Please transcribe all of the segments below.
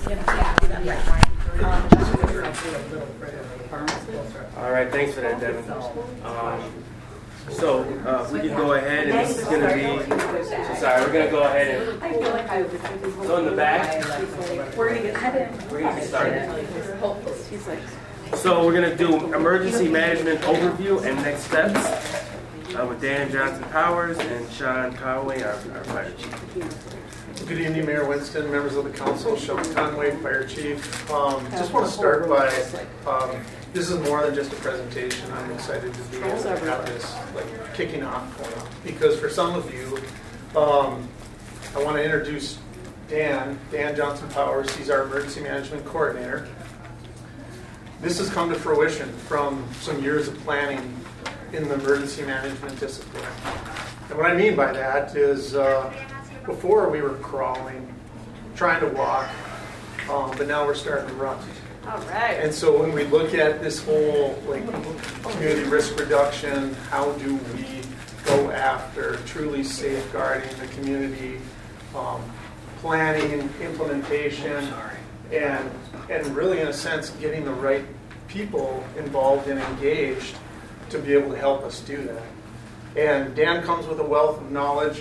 All right, thanks for that, Devin. So we can go ahead, and this is going to be. We're going to go ahead and. So in the back, we're going to get started. So we're going to do emergency management overview and next steps with Dan Johnson Powers and Sean Conway, our fire chief. Good evening, Mayor Winston, members of the council, Sean Conway, fire chief. Just want to start by, this is more than just a presentation. I'm excited to be able to have this kicking off point, because for some of you, I want to introduce Dan Johnson Powers. He's our emergency management coordinator. This has come to fruition from some years of planning in the emergency management discipline. And what I mean by that is before we were crawling, trying to walk, but now we're starting to run. All right. And so when we look at this whole community risk reduction, how do we go after truly safeguarding the community, planning, implementation, and really in a sense getting the right people involved and engaged to be able to help us do that. And Dan comes with a wealth of knowledge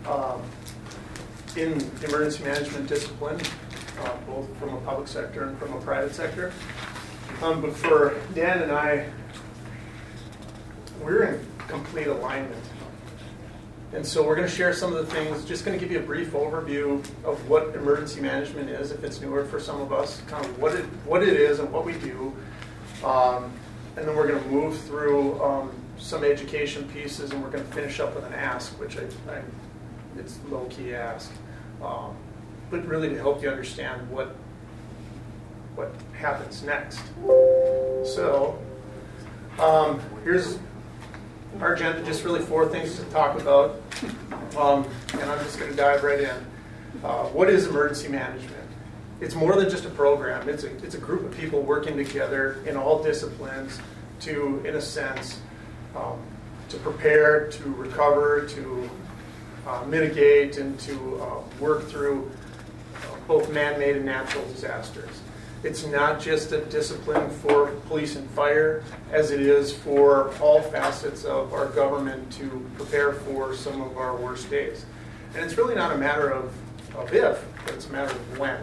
in emergency management discipline, both from a public sector and from a private sector. But for Dan and I, we're in complete alignment. And so we're going to share some of the things, just going to give you a brief overview of what emergency management is, if it's newer for some of us, kind of what it is and what we do. And then we're going to move through some education pieces, and we're going to finish up with an ask, which it's low-key ask. But really to help you understand what happens next. So here's our agenda, just really 4 things to talk about, and I'm just going to dive right in. What is emergency management? It's more than just a program. It's a group of people working together in all disciplines to, in a sense, to prepare, to recover, to mitigate, and to work through both man-made and natural disasters. It's not just a discipline for police and fire, as it is for all facets of our government to prepare for some of our worst days. And it's really not a matter of if, but it's a matter of when.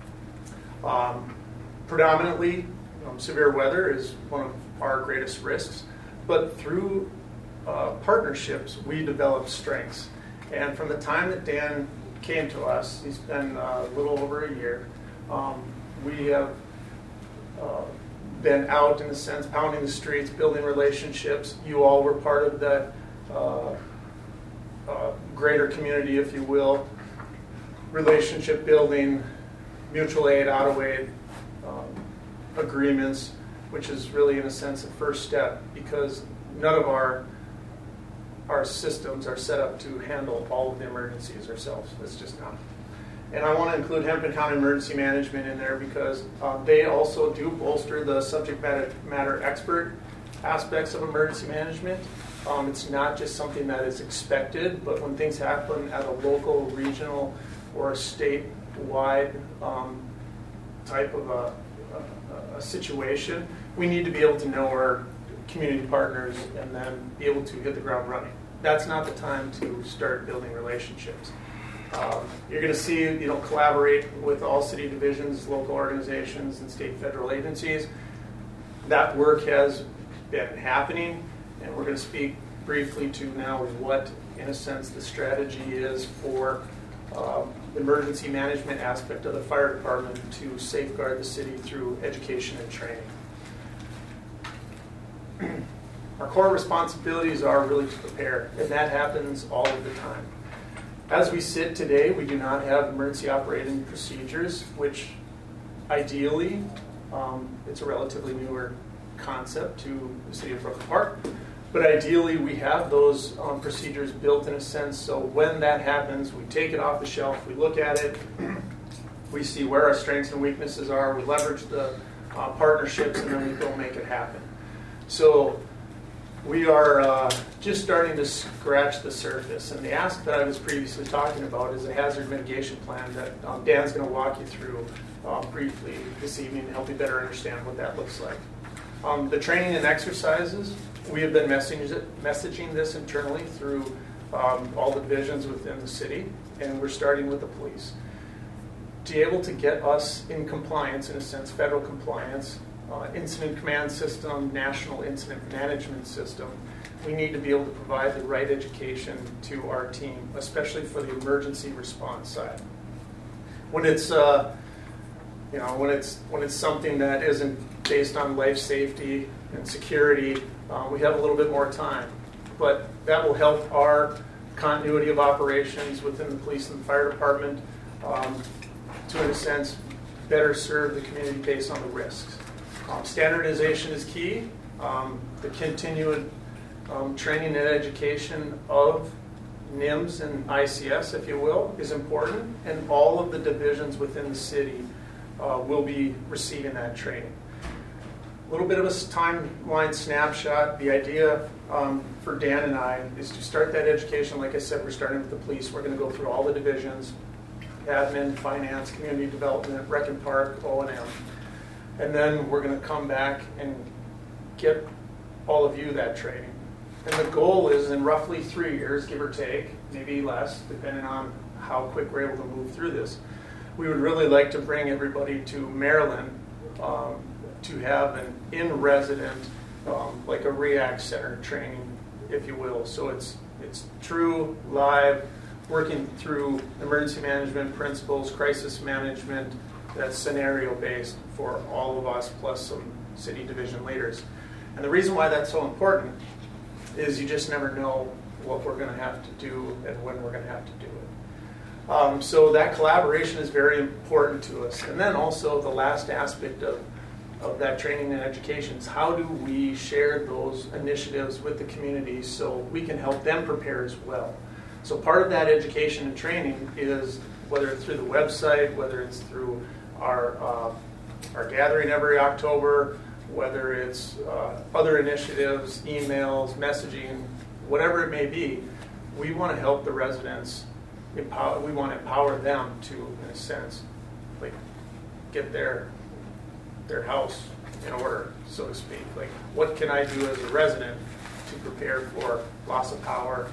Predominantly, severe weather is one of our greatest risks, but through partnerships, we develop strengths. And from the time that Dan came to us, he's been a little over a year, we have been out, in a sense, pounding the streets, building relationships. You all were part of that greater community, if you will, relationship building, mutual aid, auto aid agreements, which is really, in a sense, the first step, because none of our systems are set up to handle all of the emergencies ourselves. It's just not. And I want to include Hennepin County Emergency Management in there because they also do bolster the subject matter expert aspects of emergency management. It's not just something that is expected, but when things happen at a local, regional, or a statewide type of a situation, we need to be able to know our community partners and then be able to hit the ground running. That's not the time to start building relationships. You're going to see, collaborate with all city divisions, local organizations, and state federal agencies. That work has been happening, and we're going to speak briefly to now what, in a sense, the strategy is for the emergency management aspect of the fire department to safeguard the city through education and training. Our core responsibilities are really to prepare, and that happens all of the time. As we sit today, we do not have emergency operating procedures, which ideally, it's a relatively newer concept to the city of Brooklyn Park, but ideally we have those procedures built in a sense, so when that happens, we take it off the shelf, we look at it, we see where our strengths and weaknesses are, we leverage the partnerships, and then we go make it happen. So We are just starting to scratch the surface, and the ask that I was previously talking about is a hazard mitigation plan that Dan's going to walk you through briefly this evening to help you better understand what that looks like. The training and exercises, we have been messaging this internally through all the divisions within the city, and we're starting with the police. To be able to get us in compliance, in a sense, federal compliance, incident command system, national incident management system, we need to be able to provide the right education to our team, especially for the emergency response side. When it's when it's something that isn't based on life safety and security, we have a little bit more time. But that will help our continuity of operations within the police and the fire department to, in a sense, better serve the community based on the risks. Standardization is key. The continued training and education of NIMS and ICS, if you will, is important, and all of the divisions within the city will be receiving that training. A little bit of a timeline snapshot. The idea for Dan and I is to start that education. Like I said, we're starting with the police. We're going to go through all the divisions: admin, finance, community development, rec and park, O&M. And then we're going to come back and get all of you that training. And the goal is in roughly 3 years, give or take, maybe less, depending on how quick we're able to move through this. We would really like to bring everybody to Maryland to have an in-resident, like a REACT center training, if you will. So it's true, live, working through emergency management principles, crisis management, that's scenario-based for all of us, plus some city division leaders. And the reason why that's so important is you just never know what we're going to have to do and when we're going to have to do it. So that collaboration is very important to us. And then also the last aspect of that training and education is how do we share those initiatives with the community so we can help them prepare as well. So part of that education and training is, whether it's through the website, whether it's through our gathering every October, whether it's other initiatives, emails, messaging, whatever it may be, we want to help the residents. We want to empower them to, in a sense, like get their house in order, so to speak. Like, what can I do as a resident to prepare for loss of power,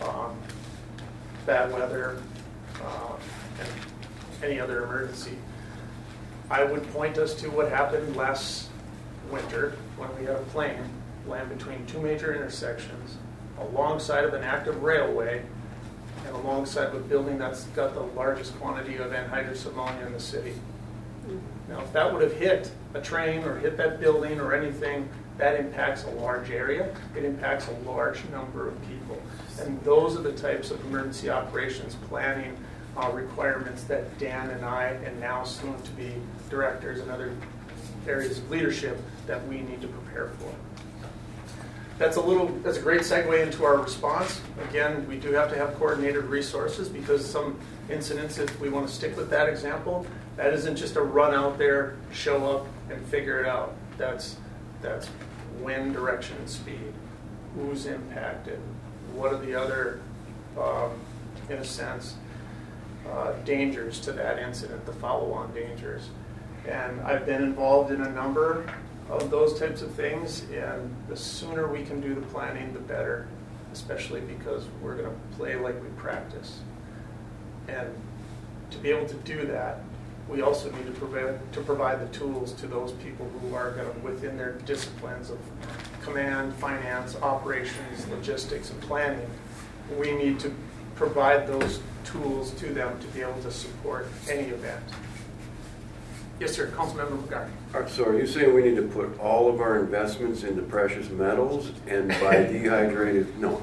bad weather, and any other emergency? I would point us to what happened last winter when we had a plane land between two major intersections alongside of an active railway and alongside of a building that's got the largest quantity of anhydrous ammonia in the city. Now, if that would have hit a train or hit that building or anything, that impacts a large area. It impacts a large number of people. And those are the types of emergency operations planning requirements that Dan and I, and now soon to be directors and other areas of leadership, that we need to prepare for. That's a great segue into our response. Again, we do have to have coordinated resources because some incidents, if we want to stick with that example, that isn't just a run out there, show up, and figure it out. That's wind, direction, and speed. Who's impacted? What are the other, in a sense, dangers to that incident, the follow-on dangers? And I've been involved in a number of those types of things, and the sooner we can do the planning, the better, especially because we're going to play like we practice. And to be able to do that, we also need to provide the tools to those people who are going to, within their disciplines of command, finance, operations, logistics, and planning, we need to provide those tools to them to be able to support any event. Yes, sir. Councilmember McGarty. So are you saying we need to put all of our investments into precious metals and buy dehydrated? No.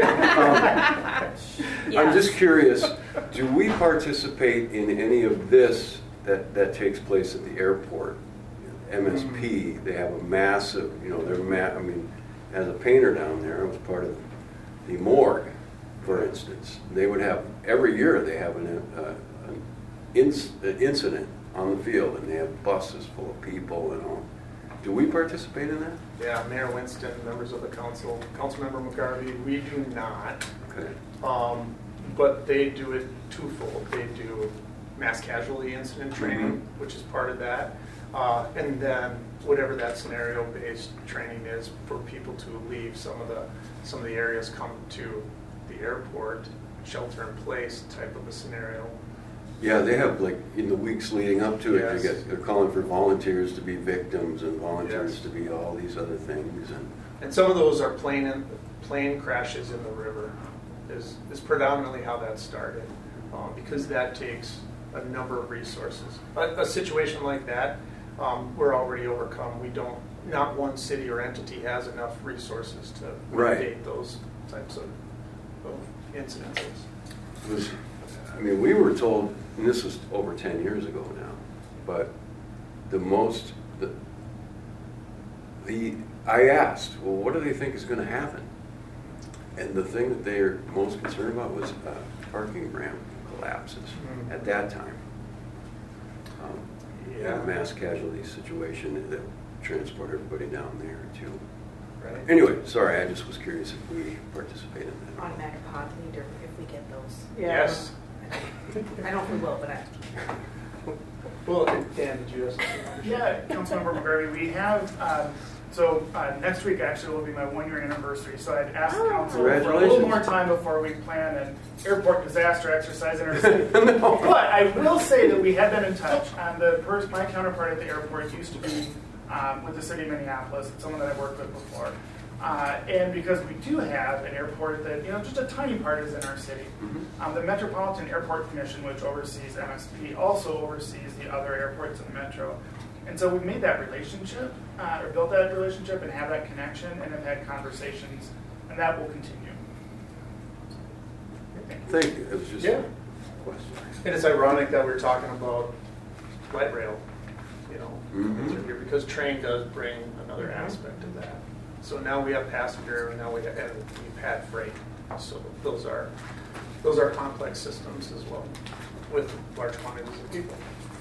I'm just curious, do we participate in any of this that takes place at the airport? MSP, they have a massive, as a painter down there, I was part of the morgue, for instance. They would have, every year they have an incident on the field, and they have buses full of people and all. Do we participate in that? Yeah, Mayor Winston, members of the council, Councilmember McGarvey, we do not. Okay. But they do it twofold. They do mass casualty incident training, which is part of that. And then whatever that scenario-based training is for people to leave some of the areas, come to the airport, shelter in place type of a scenario. Yeah, they have, like, in the weeks leading up to it, Yes. they're calling for volunteers to be victims and volunteers Yes. to be all these other things. And some of those are plane crashes in the river is predominantly how that started, because that takes a number of resources. A situation like that, we're already overcome. Not one city or entity has enough resources to mitigate those types of incidences. We were told, and this was over 10 years ago now, but I asked, well, what do they think is going to happen? And the thing that they're most concerned about was parking ramp collapses at that time. A mass casualty situation that transport everybody down there too. Right. Anyway, sorry, I just was curious if we participate in that. Automatic pod leader if we get those. Yes. I don't know if we will, but Well, Dan, did you have something? Yeah, Councilmember McGarvey, we have, next week actually will be my 1-year anniversary, so I'd asked council for a little Congratulations. more time before we plan an airport disaster exercise in our city. But I will say that we have been in touch. My counterpart at the airport used to be with the city of Minneapolis. It's someone that I've worked with before. And because we do have an airport that, just a tiny part is in our city. The Metropolitan Airport Commission, which oversees MSP, also oversees the other airports in the metro. And so we've made that relationship, or built that relationship and have that connection and have had conversations, and that will continue. Thank you. It was just a question. And it's ironic that we're talking about light rail, through here, because train does bring another aspect of that. So now we have passenger, and we've had freight. So those are complex systems as well, with large quantities of people.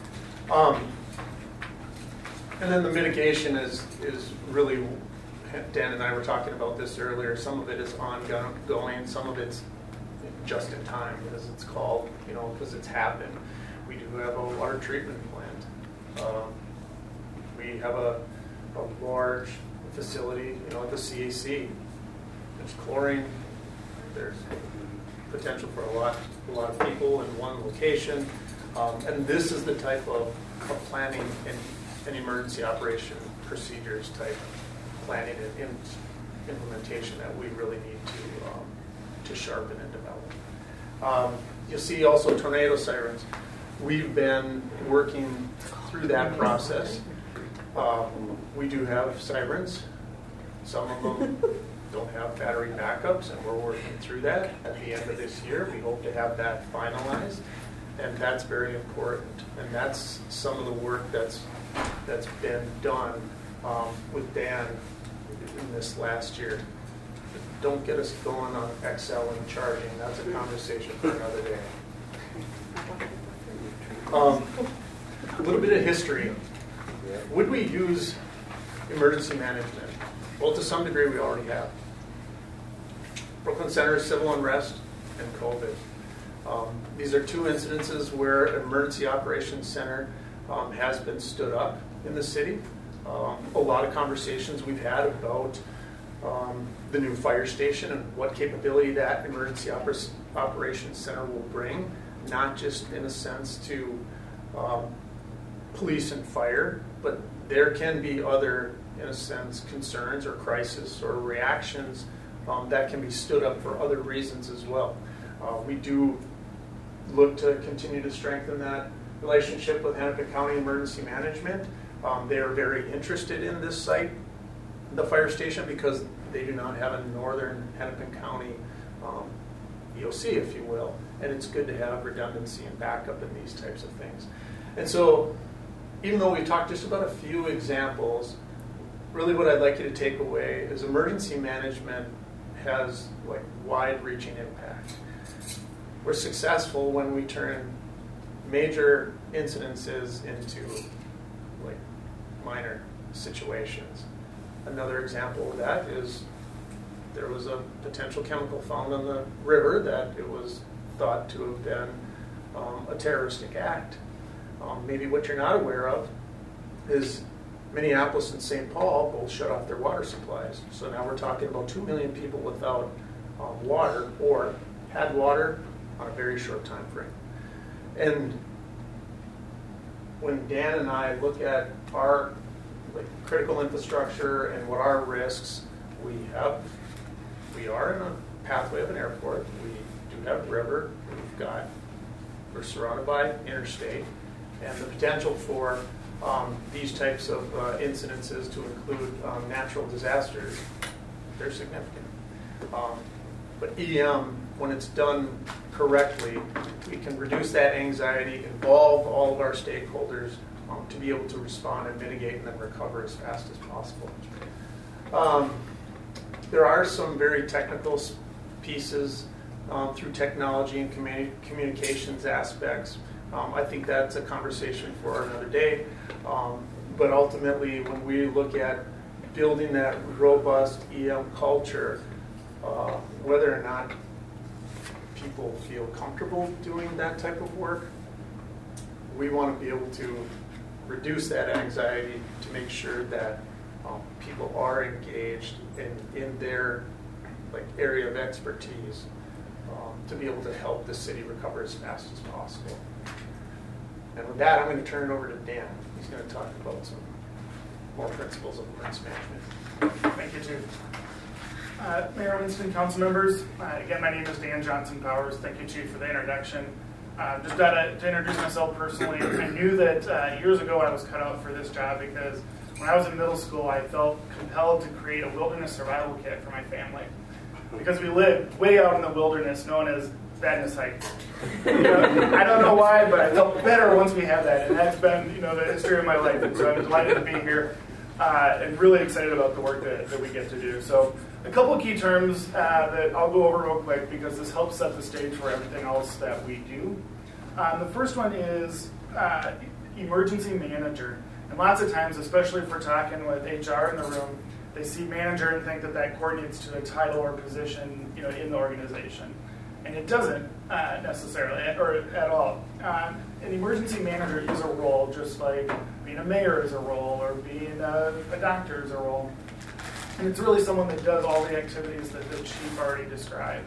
And then the mitigation is really, Dan and I were talking about this earlier. Some of it is ongoing. Some of it's just in time, as it's called, because it's happened. We do have a water treatment plant. We have a large facility, at the CAC. There's chlorine. There's potential for a lot of people in one location. And this is the type of planning and emergency operation procedures type planning and implementation that we really need to sharpen and develop. You'll see also tornado sirens. We've been working through that process. We do have sirens. Some of them don't have battery backups, and we're working through that at the end of this year. We hope to have that finalized, and that's very important. And that's some of the work that's been done with Dan in this last year. Don't get us going on Excel and charging. That's a conversation for another day. A little bit of history. Would we use emergency management? Well, to some degree, we already have. Brooklyn Center, civil unrest, and COVID. These are two incidences where Emergency Operations Center has been stood up in the city. A lot of conversations we've had about the new fire station and what capability that Emergency Operations Center will bring, not just in a sense to police and fire, but there can be other, in a sense, concerns or crisis or reactions that can be stood up for other reasons as well. We do look to continue to strengthen that relationship with Hennepin County Emergency Management. They are very interested in this site, the fire station, because they do not have a northern Hennepin County EOC, if you will, and it's good to have redundancy and backup in these types of things. And so, even though we talked just about a few examples, really what I'd like you to take away is emergency management has wide-reaching impact. We're successful when we turn major incidences into minor situations. Another example of that is there was a potential chemical found on the river that it was thought to have been a terroristic act. Maybe what you're not aware of is Minneapolis and St. Paul both shut off their water supplies. So now we're talking about 2 million people without water, or had water on a very short time frame. And when Dan and I look at our critical infrastructure and what our risks, we are in a pathway of an airport. We do have a river. We're surrounded by interstate, and the potential for these types of incidences to include natural disasters, they're significant. But EM, when it's done correctly, we can reduce that anxiety, involve all of our stakeholders to be able to respond and mitigate and then recover as fast as possible. There are some very technical pieces through technology and communications aspects. I think that's a conversation for another day. But ultimately, when we look at building that robust EM culture, whether or not people feel comfortable doing that type of work, we want to be able to reduce that anxiety to make sure that people are engaged in their area of expertise to be able to help the city recover as fast as possible. And with that, I'm going to turn it over to Dan. He's going to talk about some more principles of emergency management. Thank you, Chief. Mayor Winston, council members, again, my name is Dan Johnson Powers. Thank you, Chief, for the introduction. Just to introduce myself personally, I knew that years ago I was cut out for this job because when I was in middle school, I felt compelled to create a wilderness survival kit for my family. Because we lived way out in the wilderness known as Badness Heights. I don't know why, but I felt better once we had that, and that's been the history of my life. And so I'm delighted to be here and really excited about the work that we get to do. So a couple key terms that I'll go over real quick because this helps set the stage for everything else that we do. The first one is emergency manager. And lots of times, especially if we're talking with HR in the room, they see manager and think that coordinates to a title or position in the organization. And it doesn't necessarily, or at all. An emergency manager is a role, just like being a mayor is a role, or being a doctor is a role. And it's really someone that does all the activities that the chief already described.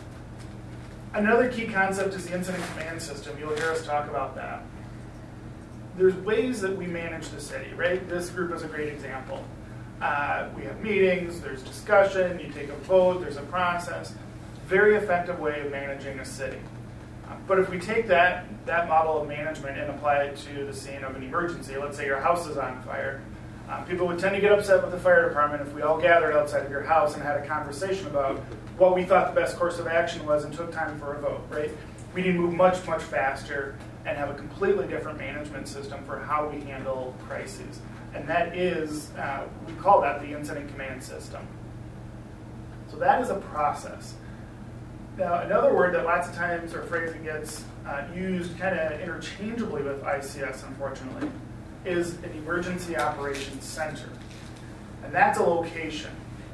Another key concept is the incident command system. You'll hear us talk about that. There's ways that we manage the city, right? This group is a great example. We have meetings, there's discussion, you take a vote, there's a process. Very effective way of managing a city. But if we take that model of management and apply it to the scene of an emergency, let's say your house is on fire, people would tend to get upset with the fire department if we all gathered outside of your house and had a conversation about what we thought the best course of action was and took time for a vote, right? We need to move much, much faster and have a completely different management system for how we handle crises. And that is, we call that the incident command system. So that is a process. Now, another word that lots of times, or phrase that gets used kind of interchangeably with ICS, unfortunately, is an emergency operations center. And that's a location.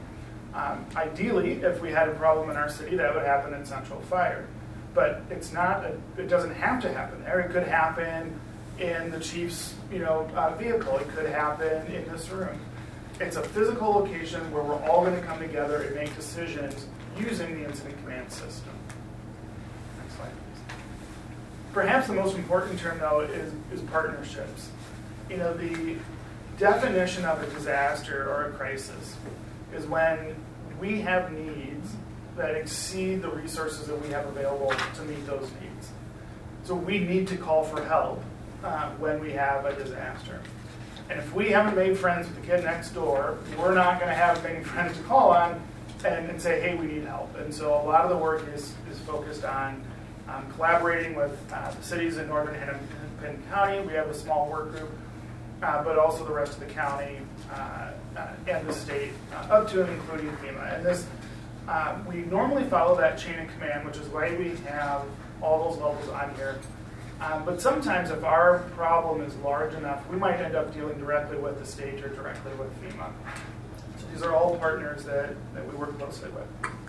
Ideally, if we had a problem in our city, that would happen in Central Fire. But it's not. It doesn't have to happen there. It could happen in the chief's, vehicle. It could happen in this room. It's a physical location where we're all going to come together and make decisions using the incident command system. Next slide, please. Perhaps the most important term, though, is partnerships. The definition of a disaster or a crisis is when we have needs that exceed the resources that we have available to meet those needs. So we need to call for help when we have a disaster. And if we haven't made friends with the kid next door, we're not going to have many friends to call on and say, hey, we need help. And so a lot of the work is focused on collaborating with the cities in northern Hennepin County. We have a small work group, but also the rest of the county and the state, up to and including FEMA. And this, we normally follow that chain of command, which is why we have all those levels on here. But sometimes if our problem is large enough, we might end up dealing directly with the state or directly with FEMA. So these are all partners that we work closely with.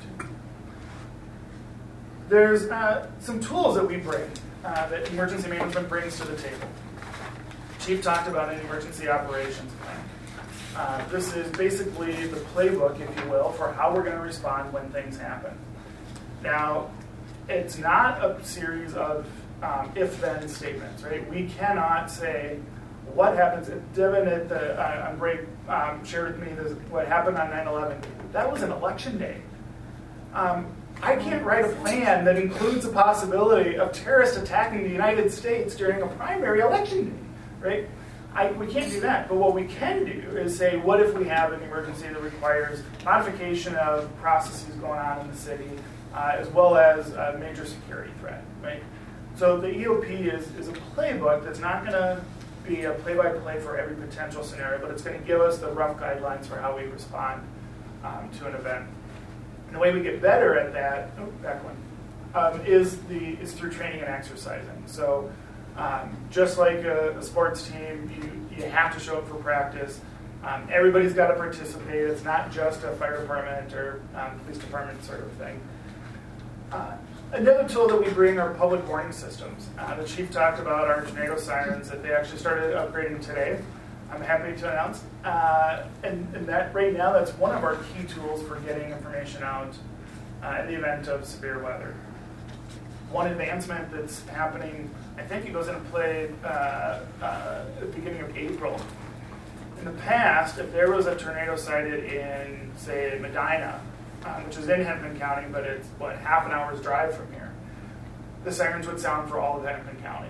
There's some tools that we bring, that emergency management brings to the table. Chief talked about an emergency operations plan. This is basically the playbook, if you will, for how we're going to respond when things happen. Now, it's not a series of if-then statements, right? We cannot say, what happens if Devin at the on break shared with me what happened on 9/11. That was an election day. I can't write a plan that includes the possibility of terrorists attacking the United States during a primary election day, right? We can't do that. But what we can do is say, what if we have an emergency that requires modification of processes going on in the city, as well as a major security threat, right? So the EOP is a playbook that's not going to be a play-by-play for every potential scenario, but it's going to give us the rough guidelines for how we respond to an event. And the way we get better at that, is through training and exercising. So just like a sports team, you have to show up for practice. Everybody's got to participate. It's not just a fire department or police department sort of thing. Another tool that we bring are public warning systems. The chief talked about our tornado sirens that they actually started upgrading today. I'm happy to announce. And that right now, that's one of our key tools for getting information out in the event of severe weather. One advancement that's happening, I think it goes into play at the beginning of April. In the past, if there was a tornado sighted in, say, Medina, which is in Hennepin County, but it's, half an hour's drive from here, the sirens would sound for all of Hennepin County.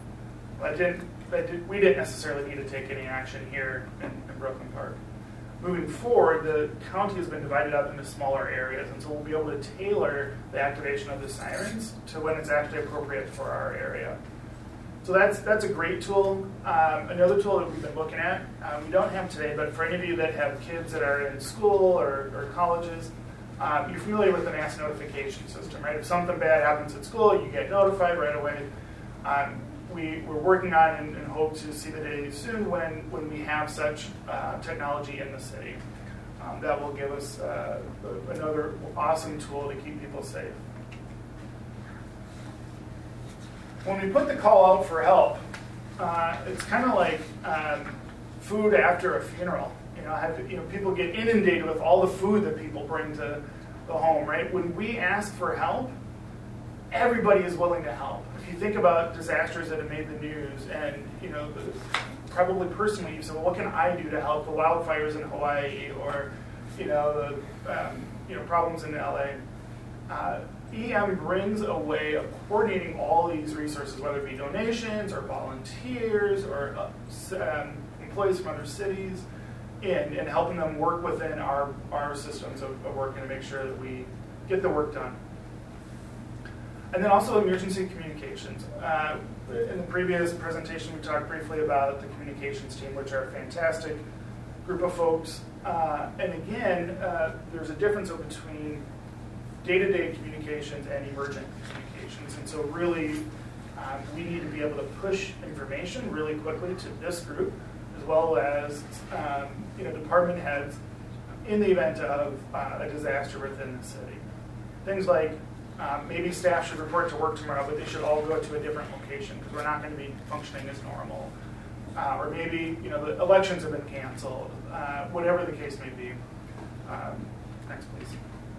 We didn't necessarily need to take any action here in Brooklyn Park. Moving forward, the county has been divided up into smaller areas, and so we'll be able to tailor the activation of the sirens to when it's actually appropriate for our area. So that's a great tool. Another tool that we've been looking at, we don't have today, but for any of you that have kids that are in school or colleges, you're familiar with the mass notification system, right? If something bad happens at school, you get notified right away. We're working on and hope to see the day soon when we have such technology in the city. That will give us another awesome tool to keep people safe. When we put the call out for help, it's kind of like food after a funeral. People get inundated with all the food that people bring to the home, right? When we ask for help, everybody is willing to help. If you think about disasters that have made the news, and probably personally, you say, well, what can I do to help the wildfires in Hawaii, or the problems in LA? EM brings a way of coordinating all these resources, whether it be donations or volunteers or employees from other cities, and helping them work within our systems of working to make sure that we get the work done. And then also emergency communications. In the previous presentation, we talked briefly about the communications team, which are a fantastic group of folks. And again, there's a difference between day-to-day communications and emergent communications. And so really, we need to be able to push information really quickly to this group, as well as department heads in the event of a disaster within the city. Things like maybe staff should report to work tomorrow, but they should all go to a different location because we're not going to be functioning as normal. Or maybe the elections have been canceled, whatever the case may be. Next, please.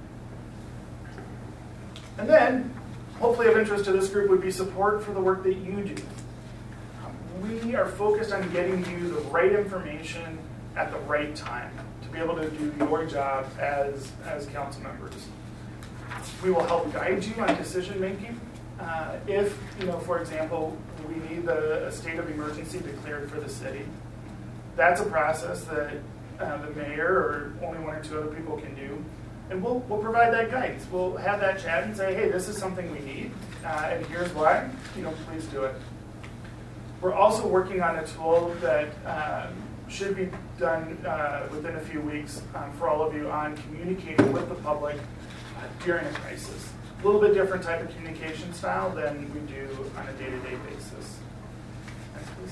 And then, hopefully of interest to this group would be support for the work that you do. We are focused on getting you the right information at the right time to be able to do your job as council members. We will help guide you on decision making. If, for example, we need a state of emergency declared for the city, that's a process that the mayor or only one or two other people can do. And we'll provide that guidance. We'll have that chat and say, hey, this is something we need, and here's why. Please do it. We're also working on a tool that should be done within a few weeks for all of you on communicating with the public during a crisis. A little bit different type of communication style than we do on a day-to-day basis. Next, please.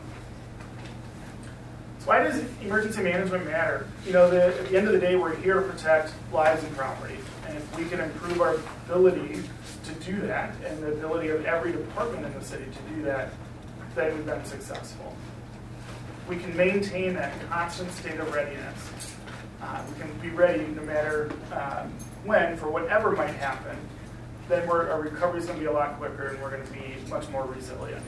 So why does emergency management matter? You know, at the end of the day, we're here to protect lives and property. And if we can improve our ability to do that, and the ability of every department in the city to do that, then we've been successful. We can maintain that constant state of readiness. We can be ready no matter when, for whatever might happen. Then our recovery is going to be a lot quicker, and we're going to be much more resilient.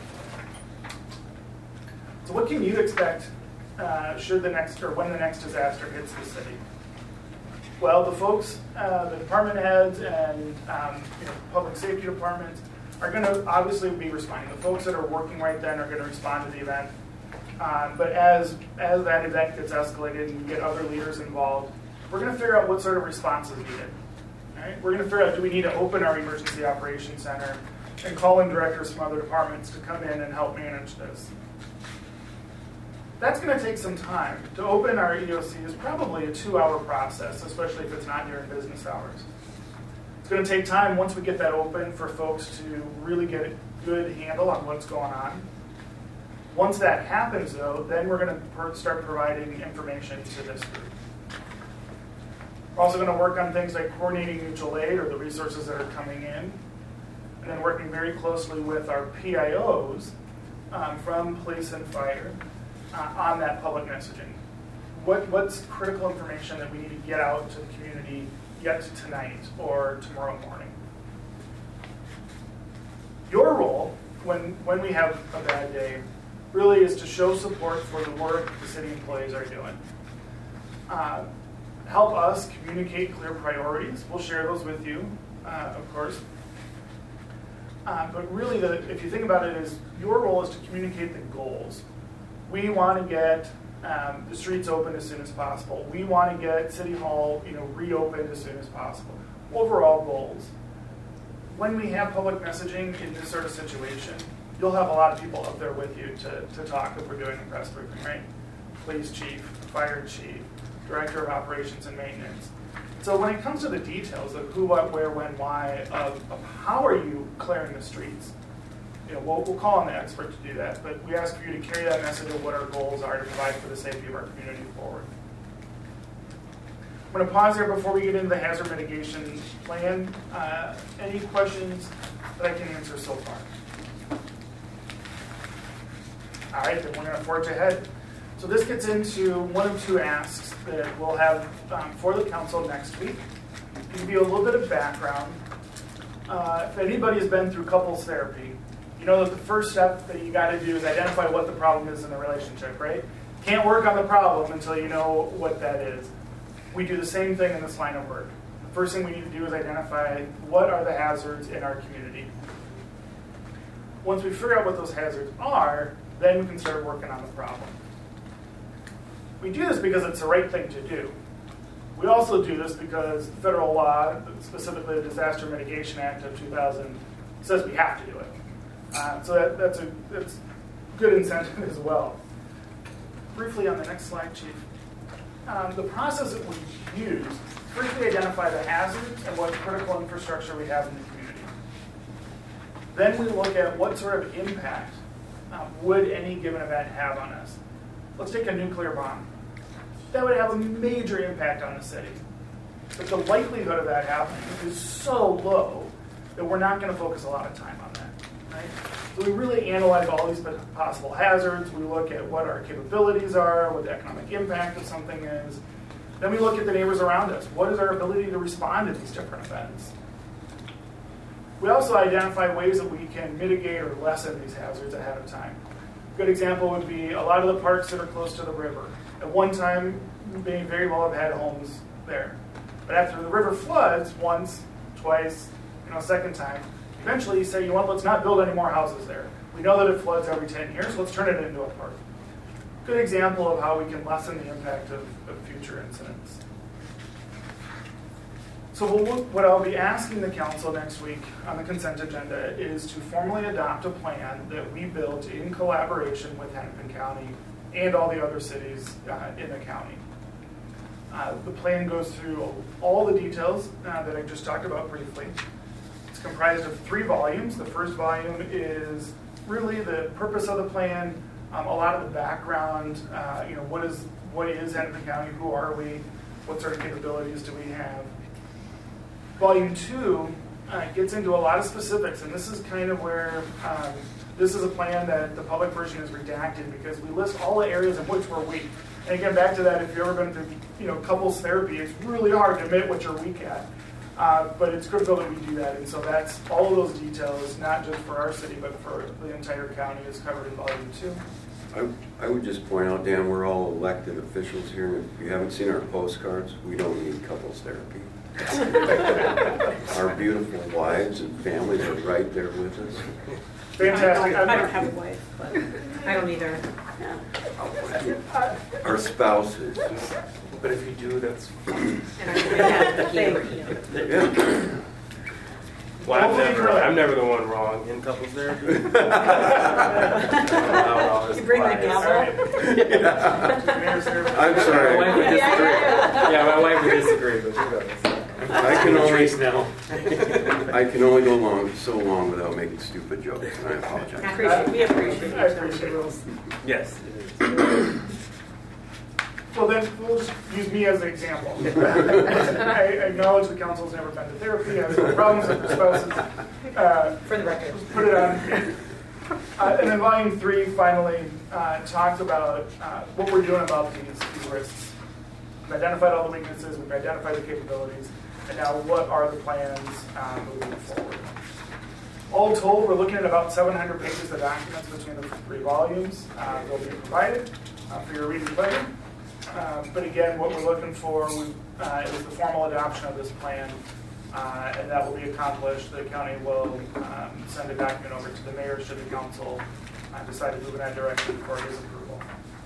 So what can you expect should the next, or when the next disaster hits the city? Well, the folks, the department heads and public safety departments are going to obviously be responding. The folks that are working right then are going to respond to the event. But as that event gets escalated and we get other leaders involved, we're going to figure out what sort of response is needed. All right? We're going to figure out, do we need to open our emergency operations center and call in directors from other departments to come in and help manage this? That's going to take some time. To open our EOC is probably a 2-hour process, especially if it's not during business hours. It's going to take time once we get that open for folks to really get a good handle on what's going on. Once that happens, though, then we're going to start providing information to this group. We're also going to work on things like coordinating mutual aid or the resources that are coming in, and then working very closely with our PIOs from police and fire on that public messaging. What's critical information that we need to get out to the community yet tonight or tomorrow morning? Your role, when we have a bad day, really is to show support for the work the city employees are doing. Help us communicate clear priorities. We'll share those with you, of course. But really, if you think about it, is your role is to communicate the goals. We want to get the streets open as soon as possible. We want to get City Hall, reopened as soon as possible. Overall goals. When we have public messaging in this sort of situation, you'll have a lot of people up there with you to talk if we're doing a press briefing, right? Police chief, fire chief, director of operations and maintenance. So when it comes to the details of who, what, where, when, why, of how are you clearing the streets, we'll call on the expert to do that, but we ask for you to carry that message of what our goals are to provide for the safety of our community forward. I'm going to pause there before we get into the hazard mitigation plan. Any questions that I can answer so far? All right, then we're going to forge ahead. So this gets into one of 2 asks that we'll have for the council next week. To give you a little bit of background, if anybody has been through couples therapy, you know that the first step that you got to do is identify what the problem is in the relationship, right? Can't work on the problem until you know what that is. We do the same thing in this line of work. The first thing we need to do is identify what are the hazards in our community. Once we figure out what those hazards are, then we can start working on the problem. We do this because it's the right thing to do. We also do this because federal law, specifically the Disaster Mitigation Act of 2000, says we have to do it. So that's good incentive as well. Briefly on the next slide, Chief. The process that we use, first we identify the hazards and what critical infrastructure we have in the community. Then we look at what sort of impact would any given event have on us. Let's take a nuclear bomb. That would have a major impact on the city. But the likelihood of that happening is so low that we're not going to focus a lot of time on that. Right? So we really analyze all these possible hazards. We look at what our capabilities are, what the economic impact of something is. Then we look at the neighbors around us. What is our ability to respond to these different events? We also identify ways that we can mitigate or lessen these hazards ahead of time. A good example would be a lot of the parks that are close to the river. At one time, we may very well have had homes there. But after the river floods once, twice, second time, eventually you say, you know what, let's not build any more houses there. We know that it floods every 10 years, let's turn it into a park. Good example of how we can lessen the impact of future incidents. So what I'll be asking the council next week on the consent agenda is to formally adopt a plan that we built in collaboration with Hennepin County and all the other cities in the county. The plan goes through all the details that I just talked about briefly. It's comprised of 3 volumes. The first volume is really the purpose of the plan, a lot of the background, what is Hennepin County, who are we, what sort of capabilities do we have. Volume 2 gets into a lot of specifics, and this is kind of where this is a plan that the public version is redacted because we list all the areas in which we're weak. And again, back to that, if you're ever going to do couples therapy, it's really hard to admit what you're weak at. But it's critical that we do that, and so that's all of those details, not just for our city, but for the entire county, is covered in volume 2. I would just point out, Dan, we're all elected officials here, and if you haven't seen our postcards, we don't need couples therapy. Our beautiful wives and families are right there with us. Fantastic. I don't have a wife, but I don't either. Our spouses. But if you do, that's fine. And I'm Well, I'm never the one wrong in couples therapy. You bring the gavel. I'm sorry. My wife would disagree. Yeah, my wife would disagree, but who knows? I can only go so long without making stupid jokes, and I apologize. We appreciate the rules. Yes, it is. Well, then we'll just use me as an example. I acknowledge the council's never been to therapy, has no problems with their spouses. For the record. Put it on. And then volume 3 finally talks about what we're doing about these risks. We've identified all the weaknesses, we've identified the capabilities, and now what are the plans moving forward. All told, we're looking at about 700 pages of documents between the 3 volumes. They'll be provided for your reading pleasure. But again, what we're looking for is the formal adoption of this plan, and that will be accomplished. The county will send a document over to the mayor should the council decide to move in that direction for his approval.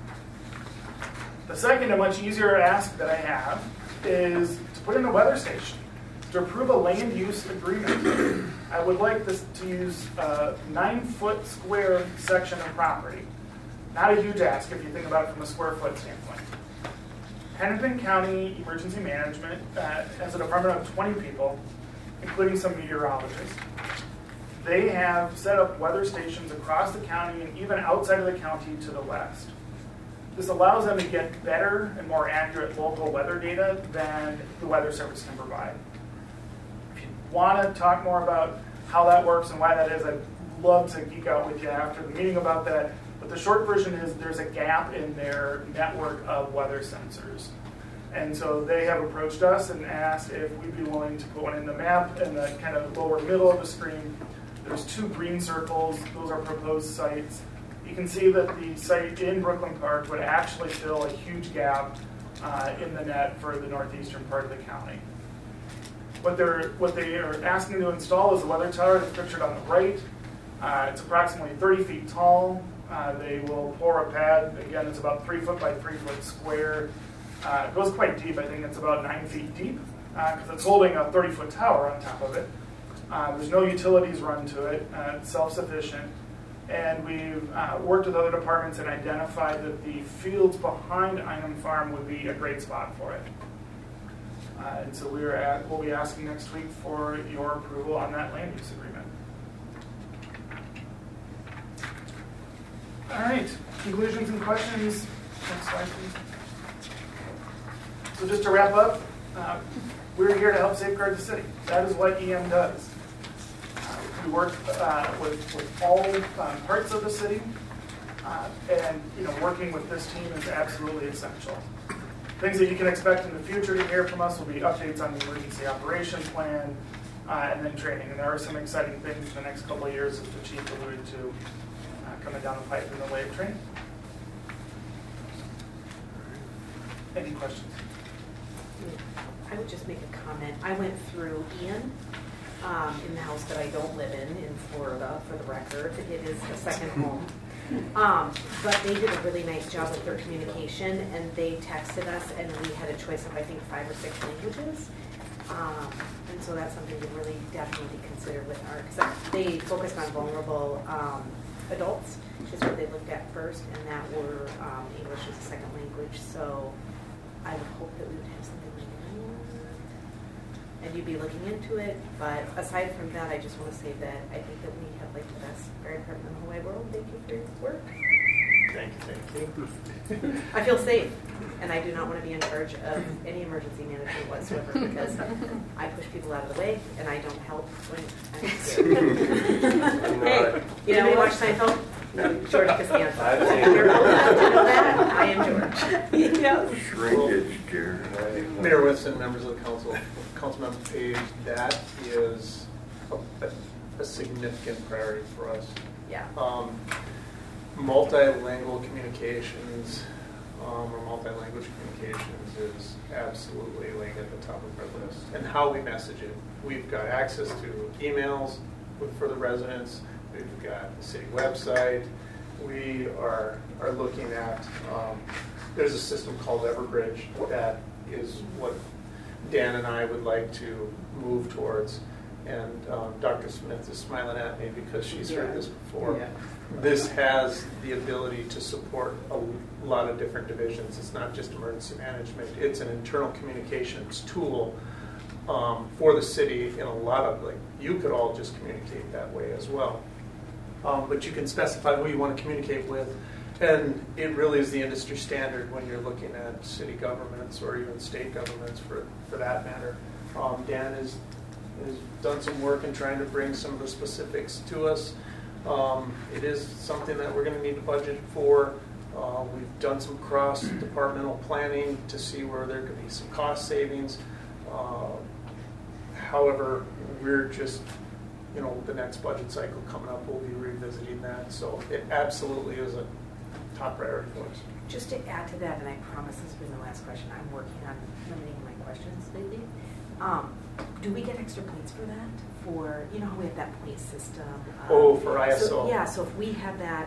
The second and much easier ask that I have is to put in a weather station, to approve a land use agreement. I would like this to use a 9-foot square section of property. Not a huge ask if you think about it from a square foot standpoint. Hennepin County Emergency Management has a department of 20 people, including some meteorologists. They have set up weather stations across the county and even outside of the county to the west. This allows them to get better and more accurate local weather data than the Weather Service can provide. If you want to talk more about how that works and why that is, I'd love to geek out with you after the meeting about that. But the short version is there's a gap in their network of weather sensors. And so they have approached us and asked if we'd be willing to put one in the map in the kind of lower middle of the screen. There's 2 green circles. Those are proposed sites. You can see that the site in Brooklyn Park would actually fill a huge gap in the net for the northeastern part of the county. What they are asking to install is a weather tower that's pictured on the right. It's approximately 30 feet tall. They will pour a pad. Again, it's about 3 foot by 3 foot square. It goes quite deep. I think it's about 9 feet deep because it's holding a 30-foot tower on top of it. There's no utilities run to it. It's self-sufficient. And we've worked with other departments and identified that the fields behind Einem Farm would be a great spot for it. And so we'll be asking next week for your approval on that land use agreement. All right, conclusions and questions. Next slide, please. So just to wrap up, we're here to help safeguard the city. That is what EM does. We work with all parts of the city, and working with this team is absolutely essential. Things that you can expect in the future to hear from us will be updates on the emergency operations plan, and then training. And there are some exciting things in the next couple of years, as the chief alluded to, coming down the pipe in the way of training. Any questions? I would just make a comment. I went through Ian in the house that I don't live in Florida, for the record. It is a second home. But they did a really nice job with their communication, and they texted us, and we had a choice of, I think, 5 or 6 languages. And so that's something to really definitely consider with our, because they focused on vulnerable adults, which is what they looked at first, and that were English as a second language. So I would hope that we would have something like that. And you'd be looking into it, but aside from that, I just want to say that I think that we have like the best fire department in the whole wide world. Thank you for your work. Thank you. I feel safe, and I do not want to be in charge of any emergency management whatsoever because I push people out of the way and I don't help when I'm scared. Hey, you know, watch Seinfeld? George Costanza. I've seen You're old enough to know that. I am George. Yes. Shrinkage, Jared. Mayor Whitson, members of the council, Councilmember Page, that is a significant priority for us. Yeah. Multilingual communications or multi-language communications is absolutely like at the top of our list. And how we message it. We've got access to emails for the residents. We've got the city website. We are looking at, there's a system called Everbridge that is what Dan and I would like to move towards. And Dr. Smith is smiling at me because she's heard this before. Yeah. This has the ability to support a lot of different divisions. It's not just emergency management. It's an internal communications tool for the city in a lot of, like, you could all just communicate that way as well. But you can specify who you want to communicate with. And it really is the industry standard when you're looking at city governments or even state governments for that matter. Dan has done some work in trying to bring some of the specifics to us. It is something that we're going to need to budget for. We've done some cross-departmental planning to see where there could be some cost savings. However, we're just, the next budget cycle coming up, we'll be revisiting that. So it absolutely is a top priority for us. Just to add to that, and I promise this will be my last question, I'm working on limiting my questions lately. Do we get extra points for that? For, how we have that point system? For ISO. So if we have that,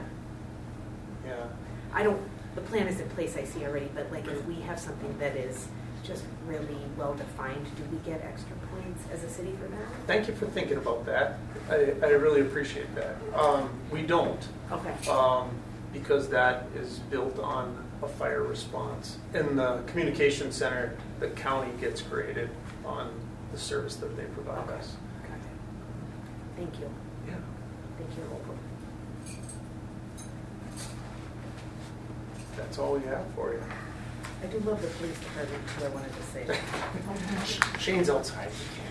yeah. The plan is in place, I see already, but like if we have something that is just really well defined, do we get extra points as a city for that? Thank you for thinking about that. I really appreciate that. We don't. Okay. Because that is built on a fire response. In the communication center, the county gets graded on the service that they provide us. Okay. Thank you. Yeah. Thank you. That's all we have for you. I do love the police department too, I wanted to say. Shane's outside.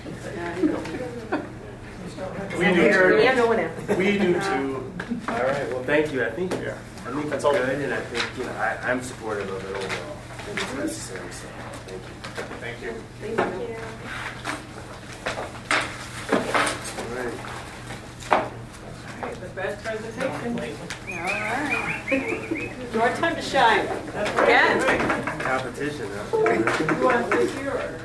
We do too. Yeah, no one else. We do too. All right. Well, thank you. I think That's that's all good, and I think I'm supportive of it overall. I think it's necessary. So thank you. Thank you. Thank you. All right. All right, the best presentation. All right. Your time to shine. Again. Competition. You want this year or?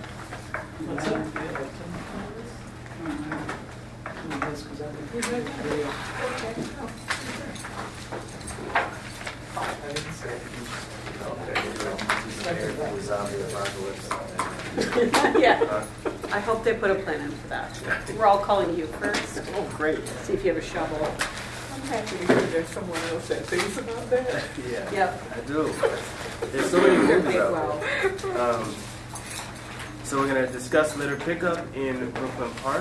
Zombie apocalypse. Yeah. I hope they put a plan in for that. We're all calling you first. Oh, great. See if you have a shovel. Okay. There's someone else that thinks about that. Yeah. Yep. I do. There's so many things out Well, there. So we're going to discuss litter pickup in Brooklyn Park.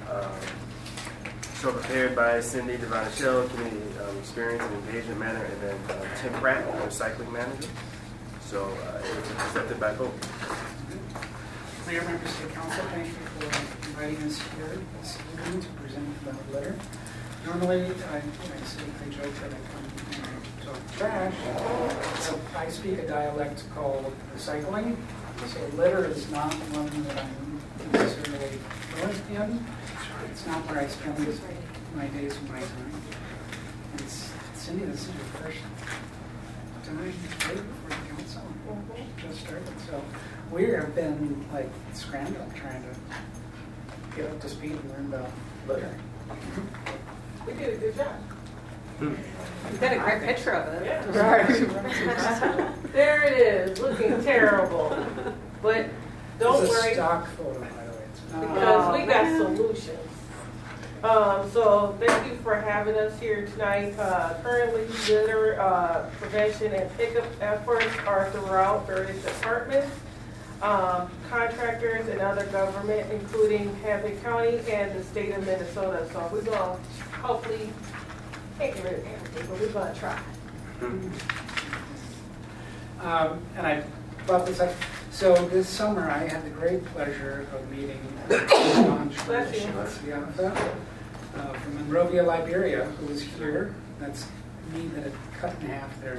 So prepared by Cindy Devonichelle, Community Experience and Engagement Manager, and then Tim Pratt, Recycling Manager. So it was presented by both. Mayor, members of the council, thank you for inviting us here this evening to present about litter. Normally, I joke that I come and talk trash. So I speak a dialect called recycling. So litter is not one that I'm necessarily fluent in. It's not where I spend my days and my time. And Cindy, this is your first time right before the council. Just started. So we have been like scrambling trying to get up to speed and learn about litter. We did a good job. you've got a great picture of it. Right. There it is, looking terrible. But don't It's a worry, stock photo, by the way. It's not. because we got solutions. So thank you for having us here tonight. Currently, litter prevention and pickup efforts are throughout various departments, contractors, and other government, including Hampton County and the state of Minnesota. So we're going to hopefully can't get rid of everything, but we're going to try. And I brought this up. So this summer, I had the great pleasure of meeting John Shalatsiafa from Monrovia, Liberia, who was here. That's me that had cut in half there.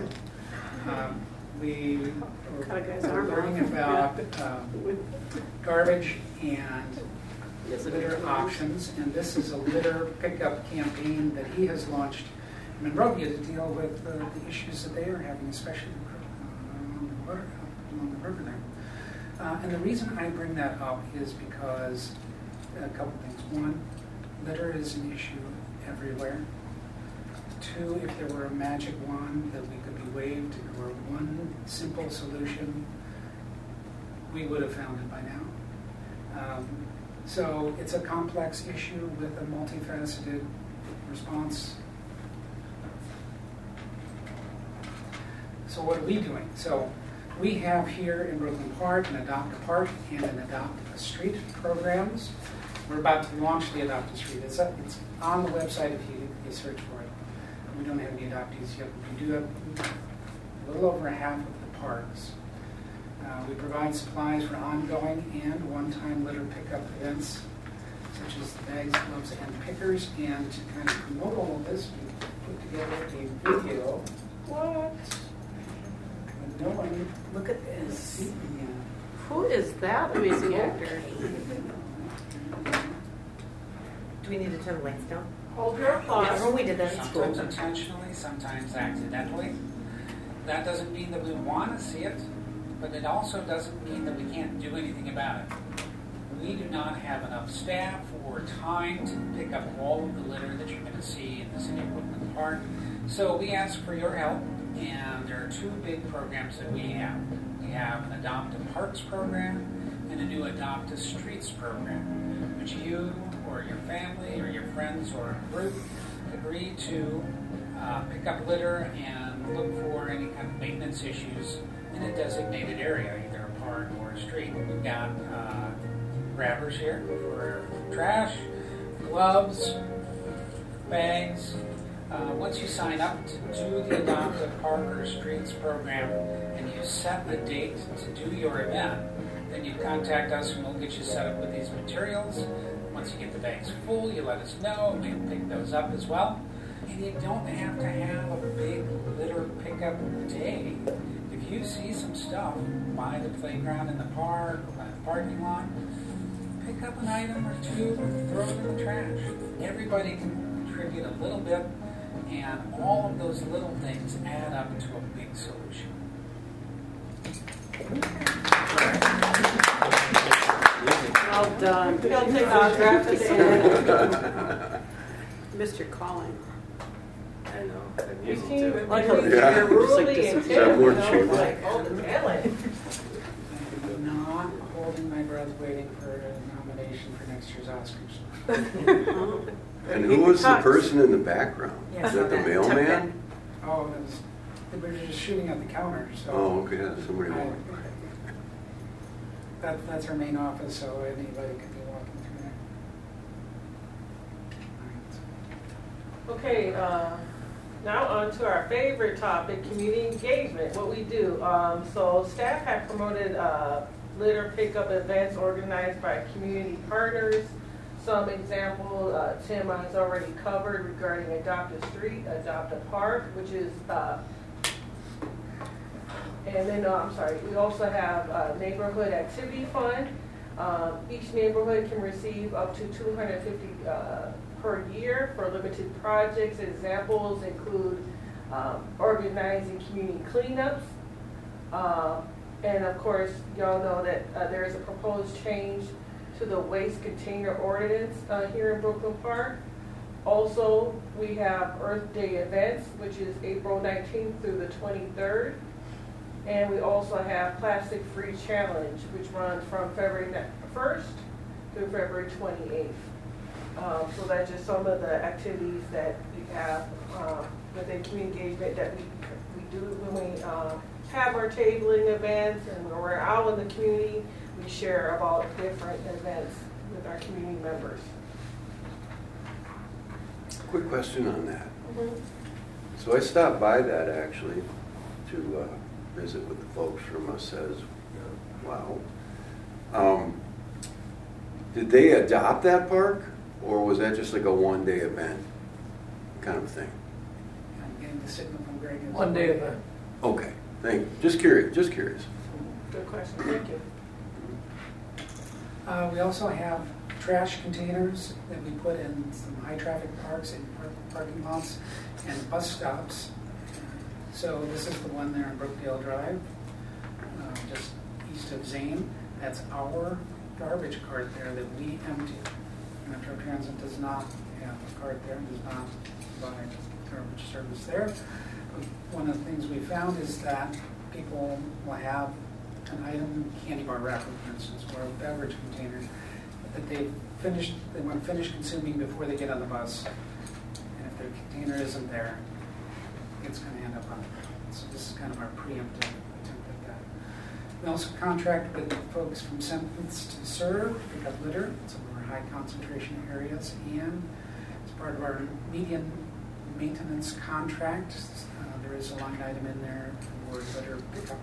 We were learning about garbage and litter options, and this is a litter pickup campaign that he has launched in Monrovia to deal with the issues that they are having, especially along the river there. And the reason I bring that up is because a couple things. One, litter is an issue everywhere. Two, if there were a magic wand that we could be waved or one simple solution, we would have found it by now. So it's a complex issue with a multifaceted response. So what are we doing? So we have here in Brooklyn Park an Adopt a Park and an Adopt a Street programs. We're about to launch the Adopt a Street. It's on the website if you search for it. We don't have any adoptees yet. We do have a little over half of the parks. We provide supplies for ongoing and one-time litter pickup events, such as the bags, gloves, and pickers. And to kind of promote all of this, we put together a video. What? No one. Look at this. Who is that amazing actor? Do we need to turn the lights down? Hold your applause. Remember we did that in school. Sometimes intentionally, sometimes accidentally. That doesn't mean that we want to see it, but it also doesn't mean that we can't do anything about it. We do not have enough staff or time to pick up all of the litter that you're going to see in the city of Brooklyn Park. So we ask for your help, and there are two big programs that we have. We have an Adopt a Parks program and a new Adopt a Streets program, which you or your family or your friends or a group agree to pick up litter and look for any kind of maintenance issues in a designated area, either a park or a street. We've got grabbers here for trash, gloves, bags. Once you sign up to do the Adopt a Park or Streets program and you set a date to do your event, then you contact us and we'll get you set up with these materials. Once you get the bags full, you let us know. We can pick those up as well. And you don't have to have a big litter pickup day. If you see some stuff by the playground in the park or by the parking lot, pick up an item or two and throw it in the trash. Everybody can contribute a little bit, and all of those little things add up to a big solution. Well done. He'll take autograph at the end. Mr. Calling. I know. I'm You used seem to it. Like very Yeah. ruly and That more tense, cheap. like, oh, the talent. I'm not holding my breath waiting for a nomination for next year's Oscars. And who was the person in the background? Yeah, Is that the tucked mailman? in. Oh, they were just shooting at the counter. So Oh, okay, somebody. that's our main office, so anybody could be walking through there. Okay, now on to our favorite topic, community engagement, what we do. So staff have promoted litter pickup events organized by community partners. Some example, Tim has already covered regarding Adopt a Street, Adopt a Park, which is, and then, we also have a neighborhood activity fund. Each neighborhood can receive up to $250 per year for limited projects. Examples include organizing community cleanups. And of course, y'all know that there is a proposed change to the waste container ordinance here in Brooklyn Park. Also, we have Earth Day events, which is April 19th through the 23rd. And we also have Plastic Free Challenge, which runs from February 1st through February 28th. So that's just some of the activities that we have within community engagement that we do when we have our tabling events and when we're out in the community, we share about different events with our community members. Quick question on that. So I stopped by that actually to visit with the folks from Says Wow. Did they adopt that park, or was that just like a one-day event kind of thing? I'm getting the signal from Greg. One-day event. Okay, thank you. Just curious. Good question. Thank you. We also have trash containers that we put in some high-traffic parks and parking lots and bus stops. So this is the one there on Brookdale Drive, just east of Zane. That's our garbage cart there that we empty. Metro Transit does not have a cart there, does not provide garbage service there. But one of the things we found is that people will have an item, candy bar wrapper, for instance, or a beverage container that they want to finish consuming before they get on the bus. And if their container isn't there, it's going to end up on the ground. So this is kind of our preemptive attempt at that. We also contract with folks from Sentence to Serve, pick up litter, some of our high concentration areas, and as part of our median maintenance contract, there is a line item in there for litter pickup.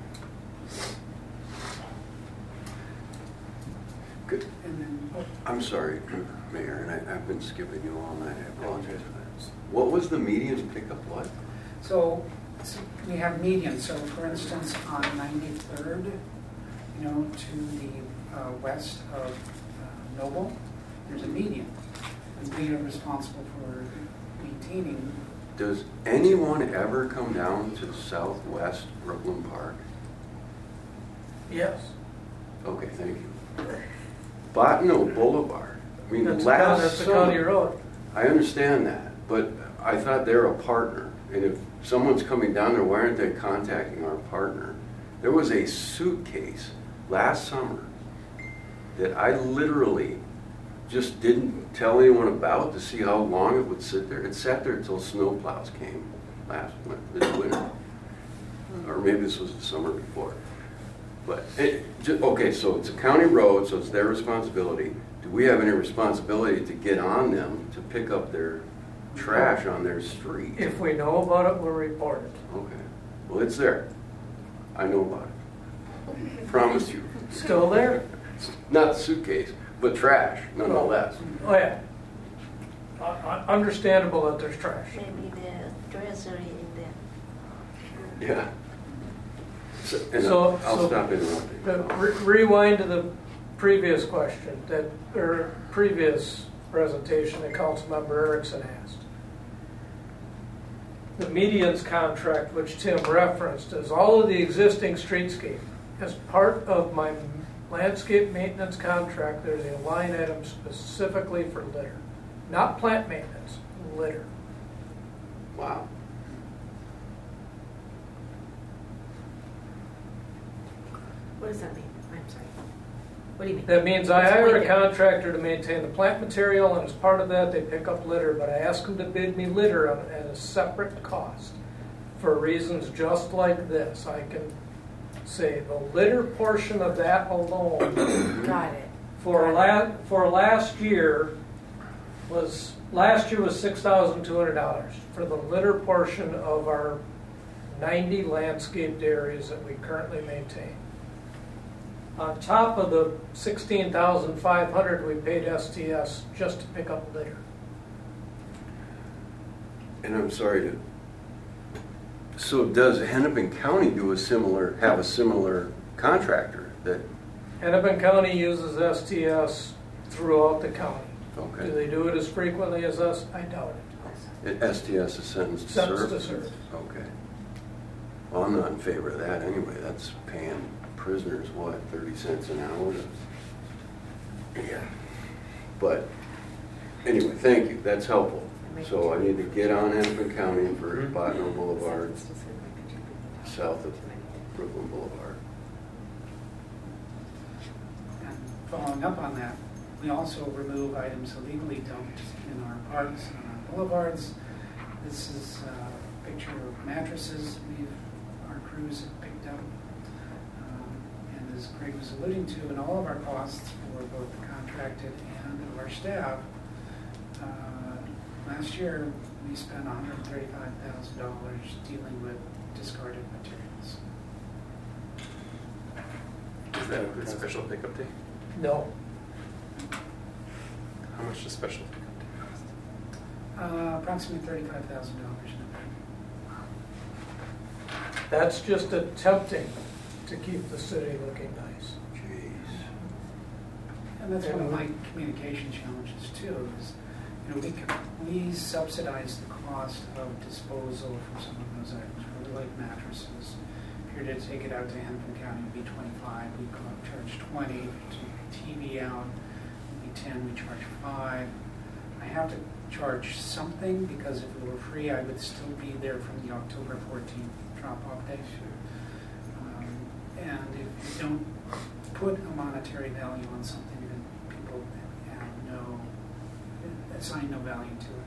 Good. And then, I'm sorry, Mayor, and I've been skipping you all night. I apologize for that. What was the median pickup what? So we have medians. So for instance, on 93rd, to the west of Noble, there's a median. And we are responsible for maintaining. Does anyone ever come down to southwest Brooklyn Park? Yes. Okay, thank you. Botno Boulevard. I mean, That's last a summer, county road. I understand that, but I thought they're a partner. And if someone's coming down there, why aren't they contacting our partner? There was a suitcase last summer that I literally just didn't tell anyone about to see how long it would sit there. It sat there until snowplows came this winter. Or maybe this was the summer before. But, okay, so it's a county road, so it's their responsibility. Do we have any responsibility to get on them to pick up their trash on their street? If we know about it, we'll report it. Okay. Well, it's there. I know about it. Promise you. Still there? Not suitcase, but trash, nonetheless. Oh, yeah. Understandable that there's trash. Maybe the dresser in there. Yeah. I'll stop interrupting. Rewind to the previous question, or previous presentation that Councilmember Erickson asked. The medians contract, which Tim referenced, is all of the existing streetscape. As part of my landscape maintenance contract, there's a line item specifically for litter. Not plant maintenance, litter. Wow. What does that mean? I'm sorry. What do you mean? That means I hire a contractor to maintain the plant material, and as part of that, they pick up litter, but I ask them to bid me litter at a separate cost for reasons just like this. I can say the litter portion of that alone. Got it. For last year was $6,200 for the litter portion of our 90 landscaped areas that we currently maintain. On top of the $16,500 we paid STS just to pick up litter. And I'm sorry to. So does Hennepin County have a similar contractor that? Hennepin County uses STS throughout the county. Okay. Do they do it as frequently as us? I doubt it. STS is sentenced to serve? Sentenced to serve. Okay. Well, I'm not in favor of that anyway. That's paying prisoners, 30 cents an hour? Yeah. But anyway, thank you. That's helpful. So I need to get on Hennepin County for Botno Boulevard, south of Brooklyn Boulevard. And following up on that We also remove items illegally dumped in our parks and on our boulevards. This is a picture of mattresses our crews have picked up. And as Greg was alluding to, in all of our costs for both the contracted and of our staff, last year we spent $135,000 dealing with discarded materials. Is that a special pickup day? No. How much does special pickup day cost? Approximately $35,000 in a That's just attempting to keep the city looking nice. Jeez. And that's one of my communication challenges too, is we subsidize the cost of disposal for some of those items, really like mattresses. If you were to take it out to Hennepin County, it would be $25. We charge $20. To TV out, it would be $10. We charge $5. I have to charge something because if it were free, I would still be there from the October 14th drop-off day. And if you don't put a monetary value on something, then people assign no value to it.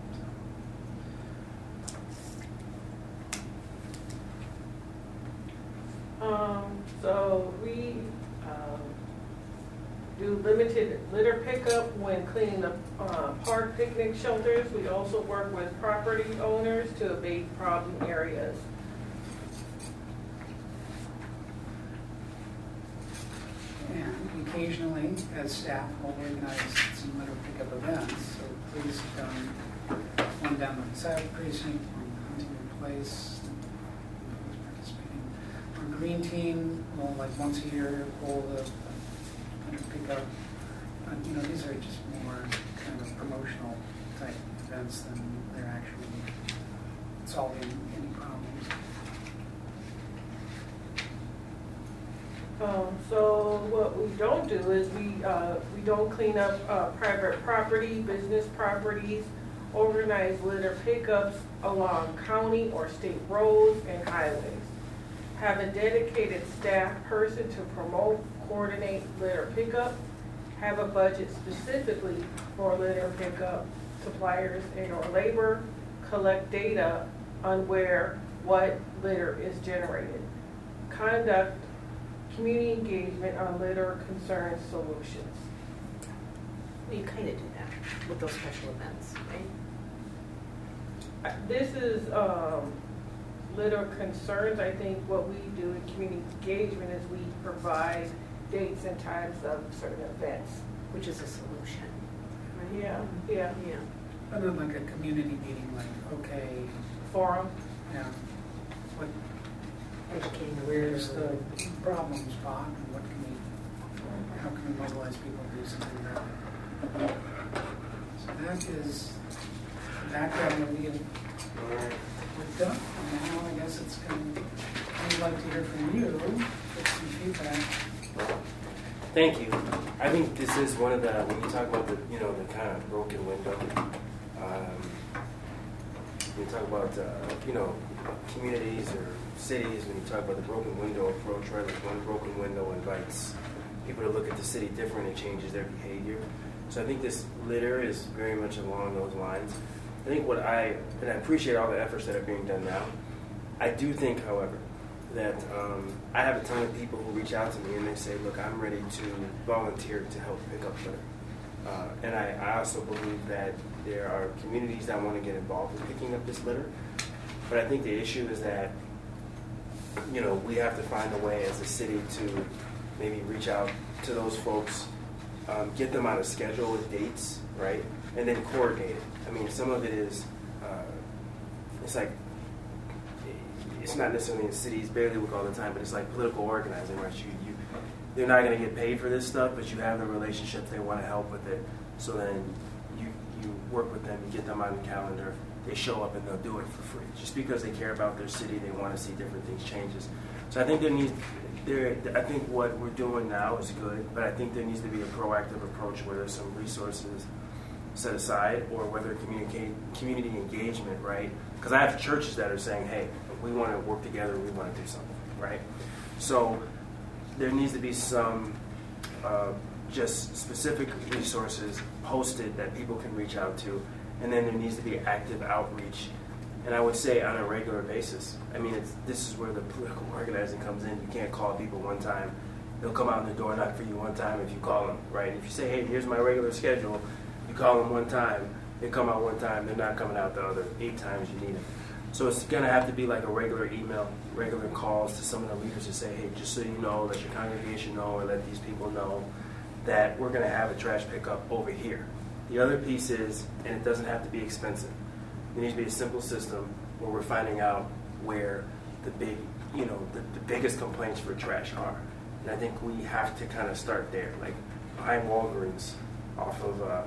So we do limited litter pickup when cleaning up park picnic shelters. We also work with property owners to abate problem areas. And occasionally, as staff, we'll organize some litter pickup events. So please have done one down on the South Precinct, one Huntington Place, who's participating. Our green team will, like once a year, hold a litter pickup. These are just more kind of promotional type events than they're actually solving any problems. So what we don't do is we don't clean up private property, business properties, organize litter pickups along county or state roads and highways. Have a dedicated staff person to promote, coordinate litter pickup. Have a budget specifically for litter pickup, suppliers and or labor. Collect data on what litter is generated. Conduct community engagement on litter concern solutions. Well, you kind of do that with those special events, right? This is litter concerns. I think what we do in community engagement is we provide dates and times of certain events. Which is a solution, right? Yeah. And then like a community meeting, like, okay, Forum. yeah, what, Educating the where's litter. the problem spot and how can we mobilize people to do something about it? So that is the background of the we're done. Now I guess it's going to, I'd like to hear from you, get some feedback. Thank you. I think this is one of the, when you talk about the, the kind of broken window, when you talk about, communities or cities, when you talk about the broken window approach, right? Like one broken window invites people to look at the city different and changes their behavior. So I think this litter is very much along those lines. I think and I appreciate all the efforts that are being done now. I do think, however, that I have a ton of people who reach out to me and they say, look, I'm ready to volunteer to help pick up litter. And I also believe that there are communities that want to get involved in picking up this litter. But I think the issue is that, we have to find a way as a city to maybe reach out to those folks, get them on a schedule with dates, right? And then coordinate it. I mean, some of it is, it's not necessarily in cities, barely work all the time, but it's like political organizing, right? They're not going to get paid for this stuff, but you have the relationships, they want to help with it. So then you work with them, you get them on the calendar, they show up and they'll do it for free. Just because they care about their city, they want to see different things changes. So I think I think what we're doing now is good, but I think there needs to be a proactive approach where there's some resources set aside, or whether community engagement, right? Because I have churches that are saying, hey, we want to work together, we want to do something, right? So there needs to be some just specific resources posted that people can reach out to, and then there needs to be active outreach. And I would say on a regular basis. I mean, this is where the political organizing comes in. You can't call people one time. They'll come out in the door, knock for you one time if you call them, right? If you say, hey, here's my regular schedule, you call them one time, they come out one time, they're not coming out the other 8 times you need them. So it's going to have to be like a regular email, regular calls to some of the leaders to say, hey, just so you know, let your congregation know, or let these people know that we're going to have a trash pickup over here. The other piece is, and it doesn't have to be expensive, there needs to be a simple system where we're finding out where the big, the biggest complaints for trash are. And I think we have to kind of start there, like behind Walgreens, off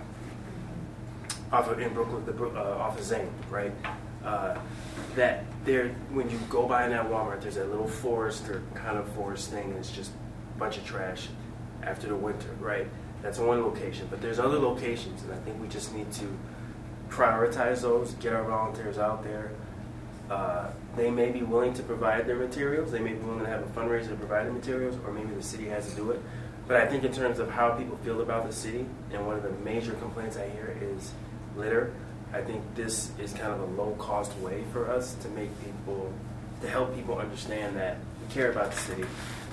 of Zane, right? That there, when you go by in that Walmart, there's that little forest or kind of forest thing, and it's just a bunch of trash after the winter, right? That's one location, but there's other locations, and I think we just need to prioritize those, get our volunteers out there. They may be willing to provide their materials, they may be willing to have a fundraiser to provide the materials, or maybe the city has to do it. But I think in terms of how people feel about the city, and one of the major complaints I hear is litter, I think this is kind of a low-cost way for us to help people understand that we care about the city,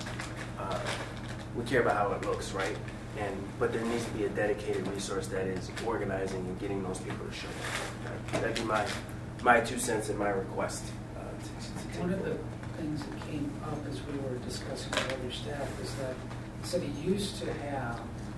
we care about how it looks, right? But there needs to be a dedicated resource that is organizing and getting those people to show up. That'd be my 2 cents and my request. One of the things that came up as we were discussing with other staff is that the city used to have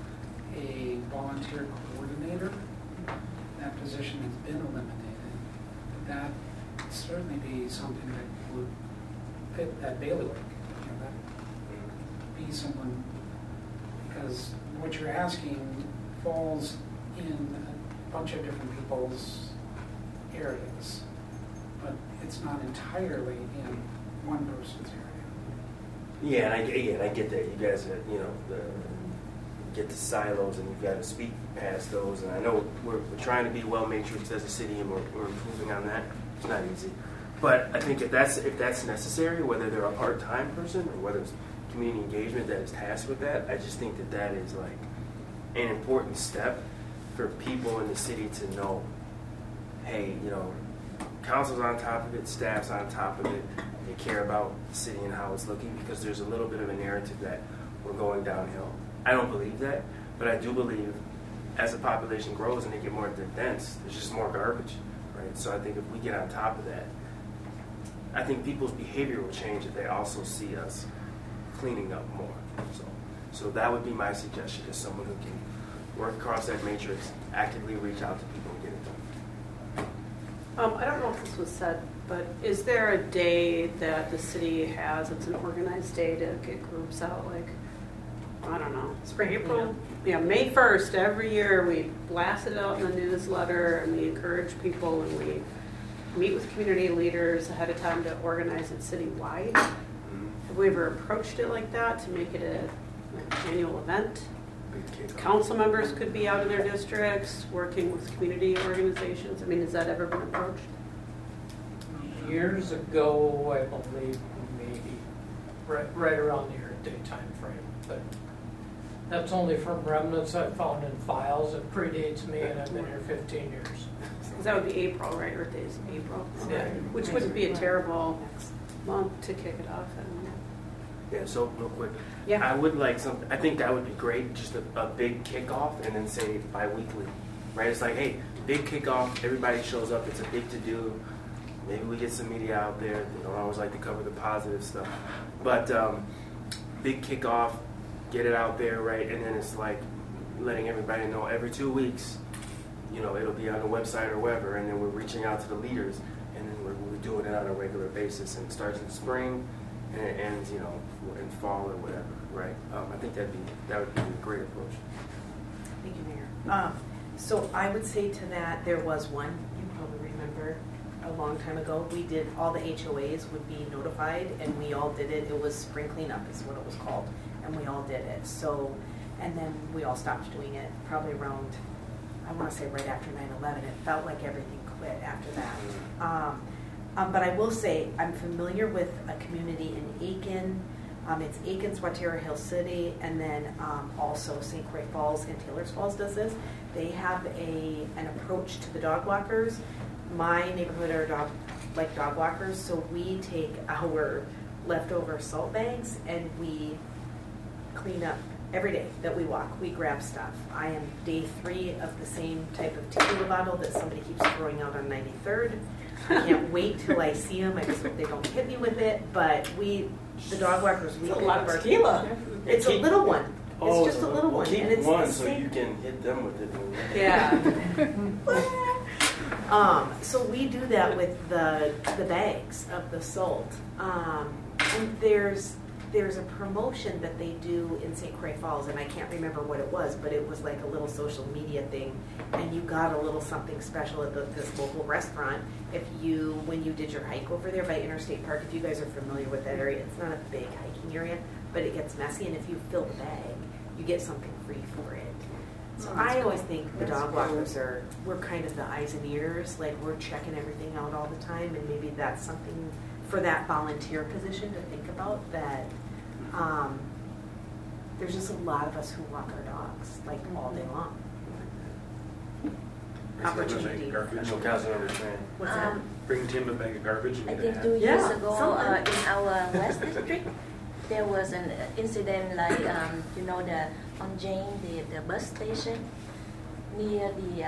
a volunteer coordinator. That position has been eliminated. That would certainly be something that would fit that bailiwick. That would be someone, because what you're asking falls in a bunch of different people's areas, but it's not entirely in one person's area. Yeah, and I get that. You guys, get the silos, and you've got to speak past those. And I know we're trying to be well matrixed as a city, and we're improving on that. It's not easy, but I think if that's necessary, whether they're a part-time person or whether it's community engagement that is tasked with that, I just think that is like an important step for people in the city to know, hey, council's on top of it, staff's on top of it, they care about the city and how it's looking, because there's a little bit of a narrative that we're going downhill. I don't believe that, but I do believe as the population grows and they get more dense, there's just more garbage, right? So I think if we get on top of that, I think people's behavior will change if they also see us cleaning up more. So that would be my suggestion, as someone who can work across that matrix, actively reach out to people and get it done. I don't know if this was said, but is there a day that the city has, it's an organized day to get groups out, like, I don't know, April? Yeah, May 1st, every year we blast it out in the newsletter and we encourage people and we meet with community leaders ahead of time to organize it citywide. Have we ever approached it like that to make it an annual event? Council members could be out in their districts working with community organizations. I mean, has that ever been approached? Years ago, I believe, maybe right around the Earth Day time frame. But that's only from remnants I've found in files. It predates me, and I've been here 15 years. Because that would be April, right? Earth Day is April. Yeah. Which wouldn't be a terrible month to kick it off. Yeah, so real quick. Yeah. I would like something, I think that would be great, just a big kickoff, and then say bi-weekly, right? It's like, hey, big kickoff, everybody shows up, it's a big to-do. Maybe we get some media out there. I always like to cover the positive stuff. But big kickoff, get it out there, right? And then it's like letting everybody know every 2 weeks, it'll be on the website or wherever, and then we're reaching out to the leaders, and then we're doing it on a regular basis, and it starts in spring, and it ends, in fall or whatever, right? I think that would be a great approach. Thank you, Mayor. So I would say to that, there was one, you probably remember, a long time ago. We did, all the HOAs would be notified, and we all did it. It was spring cleanup is what it was called, and we all did it. So, and then we all stopped doing it probably around, I want to say right after 9/11. It felt like everything quit after that. But I will say, I'm familiar with a community in Aiken It's Aikens, Waterra Hill City, and then also St. Croix Falls and Taylor's Falls does this. They have an approach to the dog walkers. My neighborhood are dog walkers, so we take our leftover salt bags and we clean up every day that we walk. We grab stuff. I am day 3 of the same type of tequila bottle that somebody keeps throwing out on 93rd. I can't wait till I see them. I just hope they don't hit me with it. But the dog walkers, we It's a lot of our tequila. It's a little one. Oh, It's just a little one. Keep And it's one the so same- you can hit them with it. Yeah. So we do that with the bags of the salt. And there's a promotion that they do in St. Croix Falls, and I can't remember what it was, but it was like a little social media thing, and you got a little something special at this local restaurant when you did your hike over there by Interstate Park. If you guys are familiar with that area, it's not a big hiking area, but it gets messy, and if you fill the bag, you get something free for it. So I always think the dog walkers we're kind of the eyes and ears, like we're checking everything out all the time, and maybe that's something for that volunteer position to think about, that there's just a lot of us who walk our dogs like all day long. Opportunity. That's what Councilmember is saying. What's that? Bring Tim a bag of garbage. I think 2 Yeah, years ago something. in our West District, there was an incident like, on Jane, the bus station near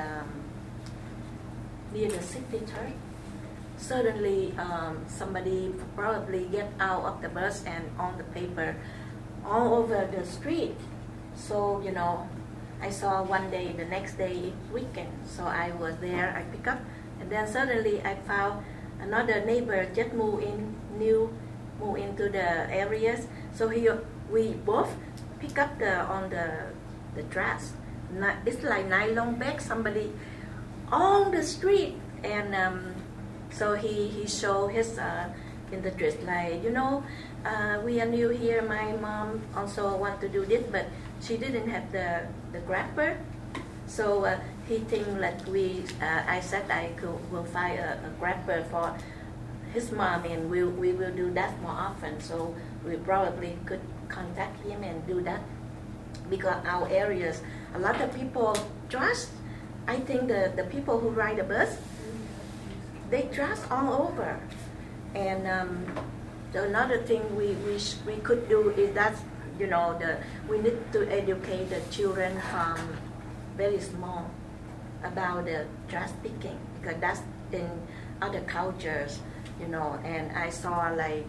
the city church. Suddenly, somebody probably get out of the bus and on the paper all over the street. So, I saw one day, the next day, weekend. So I was there, I pick up, and then suddenly I found another neighbor just move into the areas. So we both pick up on the trash. It's like nylon bag, somebody on the street, and so he showed his in the dress like, we are new here. My mom also want to do this, but she didn't have the grabber. So he think like I said will find a grabber for his mom, and we will do that more often. So we probably could contact him and do that, because our areas, a lot of people trust. I think the people who ride the bus, they trust all over. And another thing we could do is that we need to educate the children from very small about the trash picking, because that's in other cultures, And I saw like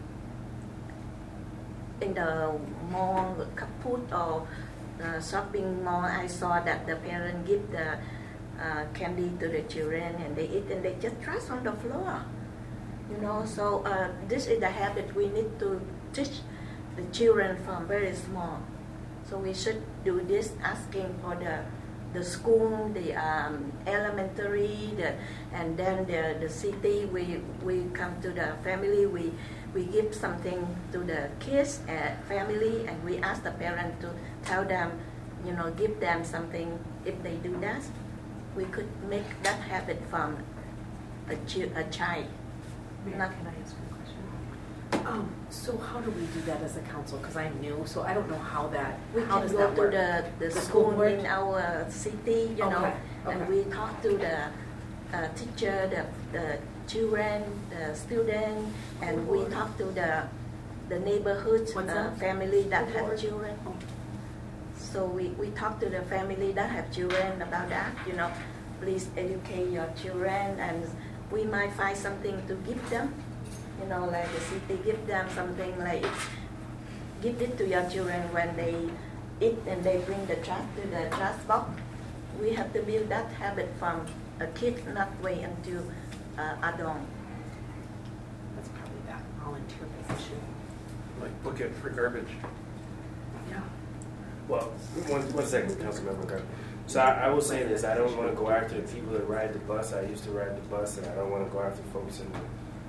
in the mall, Kaput or shopping mall, I saw that the parents give the candy to the children and they eat and they just trash on the floor. So this is the habit we need to teach the children from very small. So we should do this, asking for the school, the elementary, and then the city. We come to the family. We give something to the kids, family, and we ask the parent to tell them, give them something. If they do that, we could make that habit from a child. Can I ask you a question? So how do we do that as a council? Because I'm new, so I don't know how that. How does that work? We can go to the school in our city, and we talk to the teacher, the children, the student, and we talk to the neighborhood family that have children. So we talk to the family that have children about that. Please educate your children, and we might find something to give them. Like the city give them something like give it to your children when they eat and they bring the trash to the trash box. We have to build that habit from a kid, not wait until adult. That's probably that volunteer position. Like bucket for garbage. Yeah. Well, one second, Councilmember Gardner. So I will say this: I don't want to go after the people that ride the bus. I used to ride the bus, and I don't want to go after folks in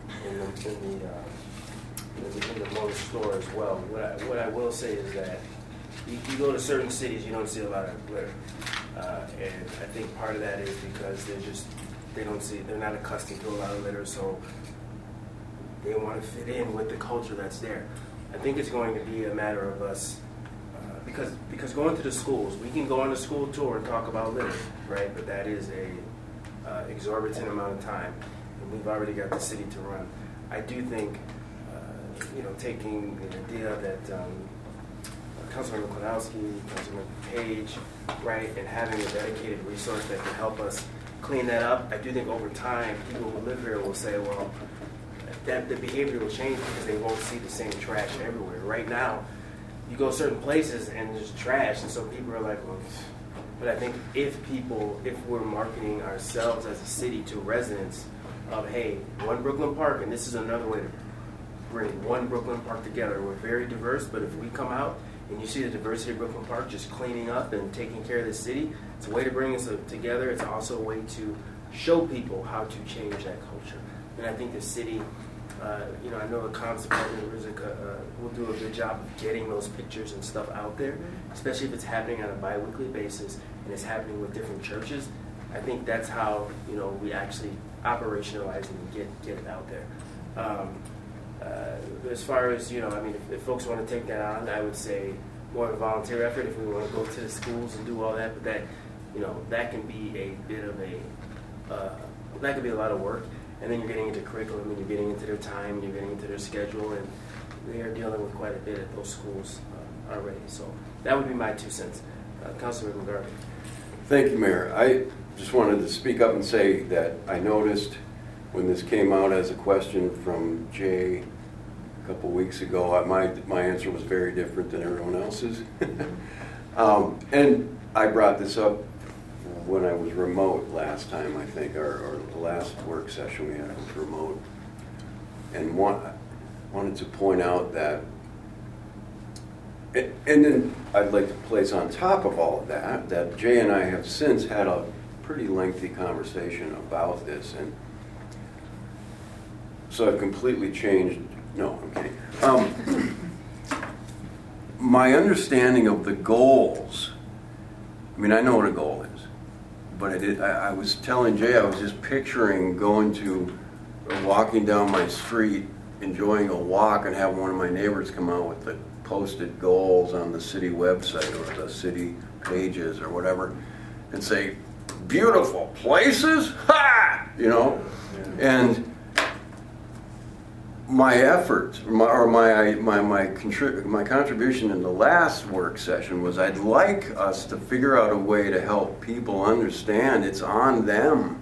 the motor store as well. What I will say is that you go to certain cities, you don't see a lot of litter, and I think part of that is because they're not accustomed to a lot of litter, so they want to fit in with the culture that's there. I think it's going to be a matter of us, because going to the schools, we can go on a school tour and talk about litter, right? But that is a exorbitant amount of time, and we've already got the city to run. I do think, taking the idea that Councilmember Kwiatkowski, Councilmember Page, right, and having a dedicated resource that can help us clean that up, I do think over time, people who live here will say, well, that the behavior will change because they won't see the same trash everywhere. Right now, you go certain places and there's trash, and so people are like, well, but I think if we're marketing ourselves as a city to residents of, hey, One Brooklyn Park, and this is another way to bring One Brooklyn Park together. We're very diverse, but if we come out and you see the diversity of Brooklyn Park just cleaning up and taking care of the city, it's a way to bring us together. It's also a way to show people how to change that culture. And I think the city, I know the comms department will do a good job of getting those pictures and stuff out there, especially if it's happening on a bi-weekly basis and it's happening with different churches. I think that's how, we actually operationalize it and get it out there. As far as, if folks want to take that on, I would say more of a volunteer effort if we want to go to the schools and do all that, but that, that can be a bit of that could be a lot of work. And then you're getting into curriculum, and you're getting into their time, and you're getting into their schedule, and they are dealing with quite a bit at those schools already. So that would be my 2 cents. Councilman McGarvey. Thank you, Mayor. I just wanted to speak up and say that I noticed when this came out as a question from Jay a couple weeks ago, my answer was very different than everyone else's. And I brought this up when I was remote last time, I think, or the last work session we had was remote, and wanted to point out that, and then I'd like to place on top of all of that Jay and I have since had a pretty lengthy conversation about this, and so I've completely changed. No, I'm kidding. My understanding of the goals, I know what a goal is. But I was telling Jay, I was just picturing walking down my street, enjoying a walk, and having one of my neighbors come out with the posted goals on the city website or the city pages or whatever, and say, beautiful places, ha! And my effort, my contribution in the last work session was I'd like us to figure out a way to help people understand it's on them,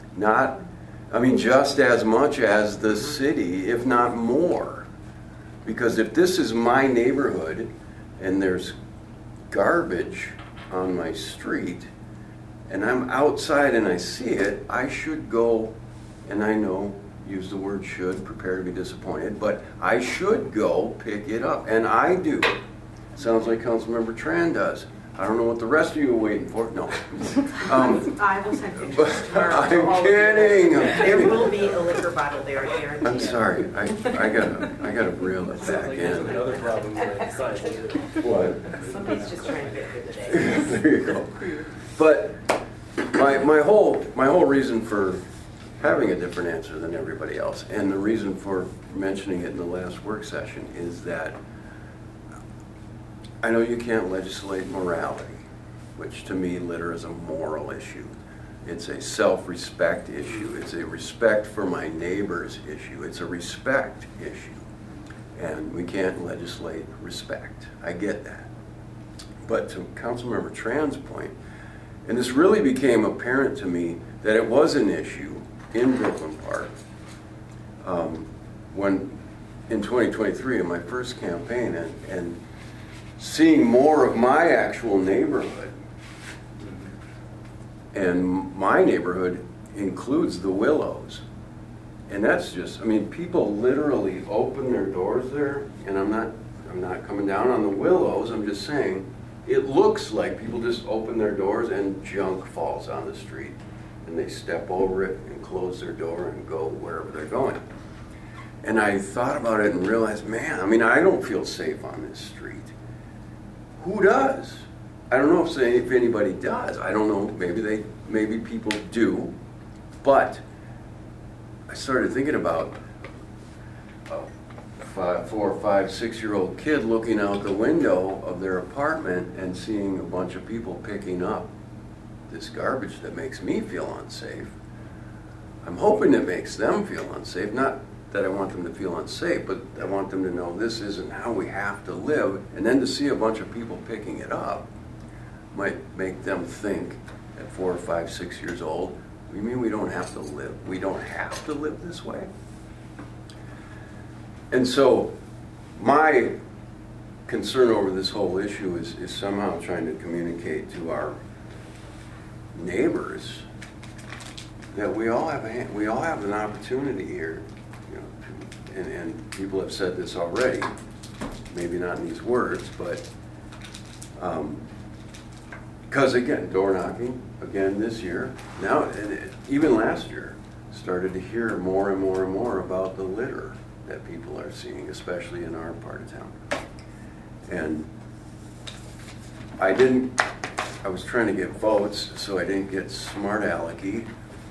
just as much as the city, if not more. Because if this is my neighborhood and there's garbage on my street and I'm outside and I see it, I should go, and I know, use the word should, prepare to be disappointed, but I should go pick it up, and I do. Sounds like Councilmember Tran does. I don't know what the rest of you are waiting for. No. I will send pictures tomorrow. I'm kidding. There will be a liquor bottle there, I guarantee. I'm sorry. I gotta reel it back in. Another problem besides What? Somebody's just trying to get through the day. There you go. But my whole reason for having a different answer than everybody else, and the reason for mentioning it in the last work session, is that I know you can't legislate morality, which to me litter is a moral issue. It's a self-respect issue. It's a respect for my neighbors issue. It's a respect issue. And we can't legislate respect. I get that. But to Councilmember Tran's point, and this really became apparent to me that it was an issue in Brooklyn Park when in 2023 in my first campaign, and seeing more of my actual neighborhood. And my neighborhood includes the Willows. And that's just, people literally open their doors there, and I'm not coming down on the Willows, I'm just saying it looks like people just open their doors and junk falls on the street. And they step over it and close their door and go wherever they're going. And I thought about it and realized, man, I don't feel safe on this street. Who does? I don't know if anybody does. I don't know. Maybe people do. But I started thinking about 4, 5, 6-year-old kid looking out the window of their apartment and seeing a bunch of people picking up this garbage that makes me feel unsafe. I'm hoping it makes them feel unsafe. Not that I want them to feel unsafe, but I want them to know this isn't how we have to live. And then to see a bunch of people picking it up might make them think at 4 or 5, 6 years old, you mean we don't have to live? We don't have to live this way? And so my concern over this whole issue is somehow trying to communicate to our neighbors that we all have an opportunity here, you know, and people have said this already, maybe not in these words, but because again, door knocking again this year, now and even last year, started to hear more and more and more about the litter that people are seeing, especially in our part of town. And I was trying to get votes, so I didn't get smart alecky.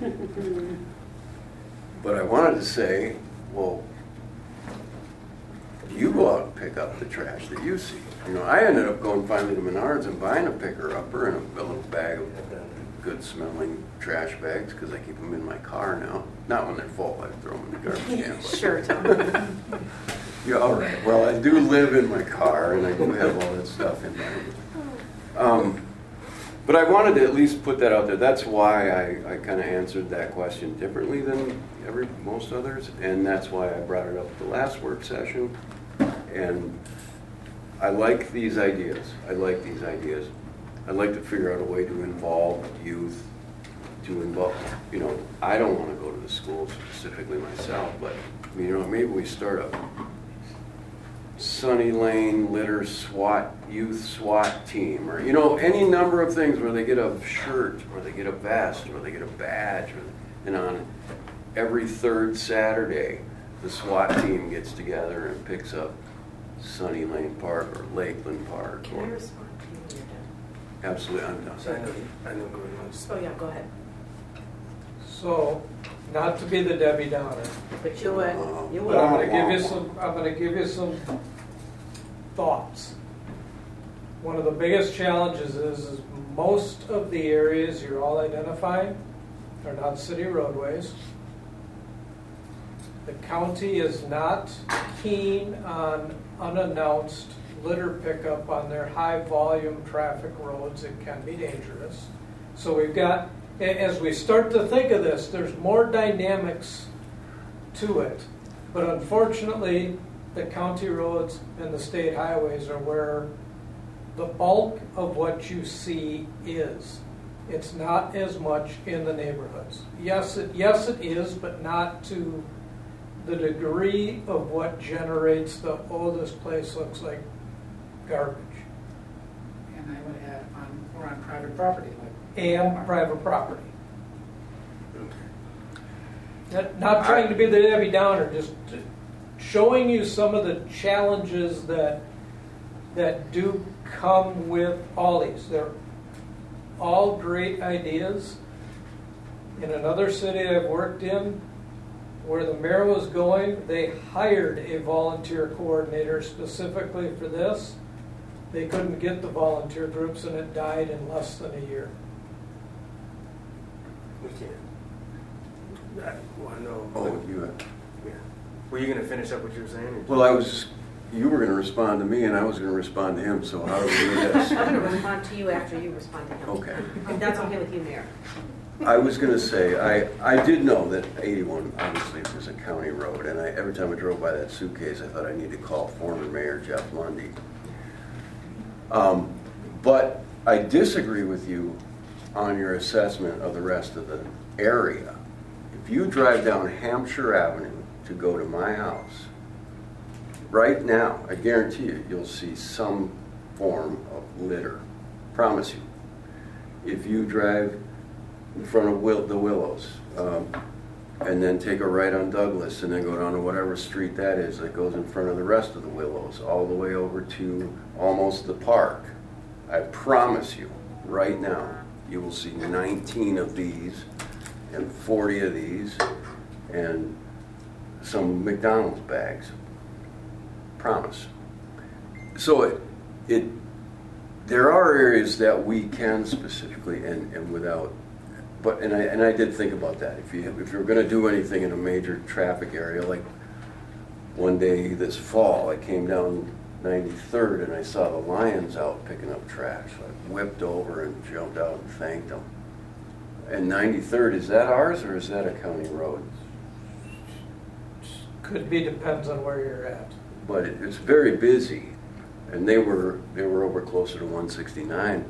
But I wanted to say, well, you go out and pick up the trash that you see. You know, I ended up going finally to Menards and buying a picker-upper and a little bag of good-smelling trash bags, because I keep them in my car now. Not when they're full, I throw them in the garbage can. But Sure, Tom. yeah, all right. Well, I do live in my car, and I do have all that stuff in there. But I wanted to at least put that out there. That's why I kind of answered that question differently than most others, and that's why I brought it up at the last work session. And I like these ideas. I'd like to figure out a way to involve youth, you know, I don't want to go to the schools specifically myself, but, you know, maybe we start a Sunny Lane litter youth SWAT team, or, you know, any number of things where they get a shirt, or they get a vest, or they get a badge, and on every third Saturday, the SWAT team gets together and picks up Sunny Lane Park or Lakeland Park. Can I respond to you when you're done? Absolutely, I'm done. So I know going on. Oh, yeah, go ahead. So, not to be the Debbie Downer, But you would. You but would. I'm going to give you some thoughts. One of the biggest challenges is most of the areas you're all identifying are not city roadways. The county is not keen on unannounced litter pickup on their high volume traffic roads. It can be dangerous. So we've got, as we start to think of this, there's more dynamics to it. But unfortunately, the county roads and the state highways are where the bulk of what you see is. It's not as much in the neighborhoods. Yes, it is, but not to the degree of what generates this place looks like garbage. And I would add, we're on private property. And private property. Not trying to be the Debbie Downer, just showing you some of the challenges that do come with all these. They're all great ideas. In another city I've worked in, where the mayor was going, they hired a volunteer coordinator specifically for this. They couldn't get the volunteer groups, and it died in less than a year. We can't. I want to know. Oh, you. Yeah. Were you going to finish up what you were saying? Well, you were going to respond to me, and I was going to respond to him. So how do we do this? I'm going to respond to you after you respond to him. Okay. If that's okay with you, Mayor. I was going to say, I did know that 81 obviously was a county road, and every time I drove by that suitcase, I thought I need to call former Mayor Jeff Lundy. But I disagree with you on your assessment of the rest of the area. If you drive down Hampshire Avenue to go to my house, right now, I guarantee you, you'll see some form of litter. Promise you. If you drive in front of the Willows, and then take a right on Douglas, and then go down to whatever street that is that goes in front of the rest of the Willows, all the way over to almost the park. I promise you, right now, you will see 19 of these, and 40 of these, and some McDonald's bags. promise. So there are areas that we can specifically and without, but and I did think about that. If you're going to do anything in a major traffic area, like one day this fall, I came down 93rd and I saw the Lions out picking up trash. So I whipped over and jumped out and thanked them. And 93rd, is that ours or is that a county road? Could be, depends on where you're at. But it's very busy, and they were over closer to 169.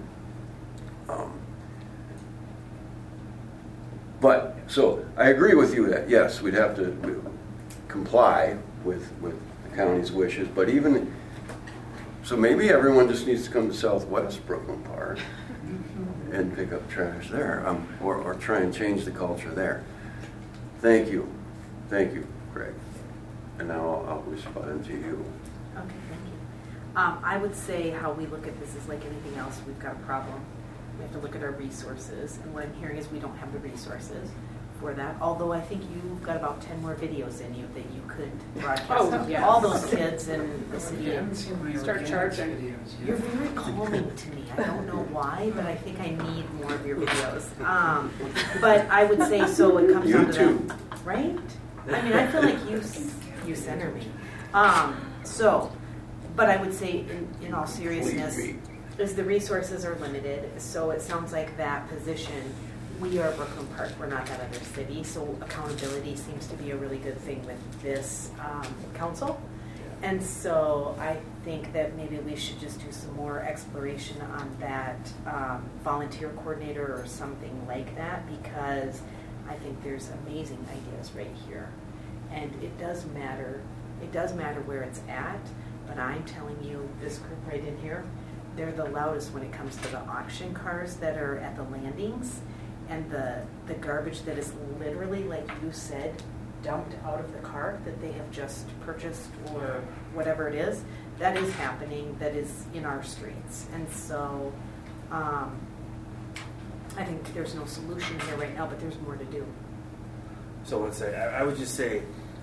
But so I agree with you that yes, we'd have to comply with the county's wishes. But even so, maybe everyone just needs to come to Southwest Brooklyn Park and pick up trash there, or try and change the culture there. Thank you, Greg. And now I'll respond to you. Okay, thank you. I would say how we look at this is like anything else. We've got a problem. We have to look at our resources. And what I'm hearing is we don't have the resources for that. Although I think you've got about 10 more videos in you that you could broadcast to yes. all those kids in the city. I haven't seen my Start organic charging. videos yet. You're very calming to me. I don't know why, but I think I need more of your videos. But I would say so. It comes down to them, right? I mean, I feel like you center me. But I would say, in all seriousness, is the resources are limited. So it sounds like that position. We are Brooklyn Park. We're not that other city. So accountability seems to be a really good thing with this council. And so I think that maybe we should just do some more exploration on that volunteer coordinator or something like that, because I think there's amazing ideas right here. And it does matter. It does matter where it's at, but I'm telling you, this group right in here, they're the loudest when it comes to the auction cars that are at the landings and the garbage that is literally, like you said, dumped out of the car that they have just purchased or whatever it is. That is happening. That is in our streets. And so I think there's no solution here right now, but there's more to do. So I would just say,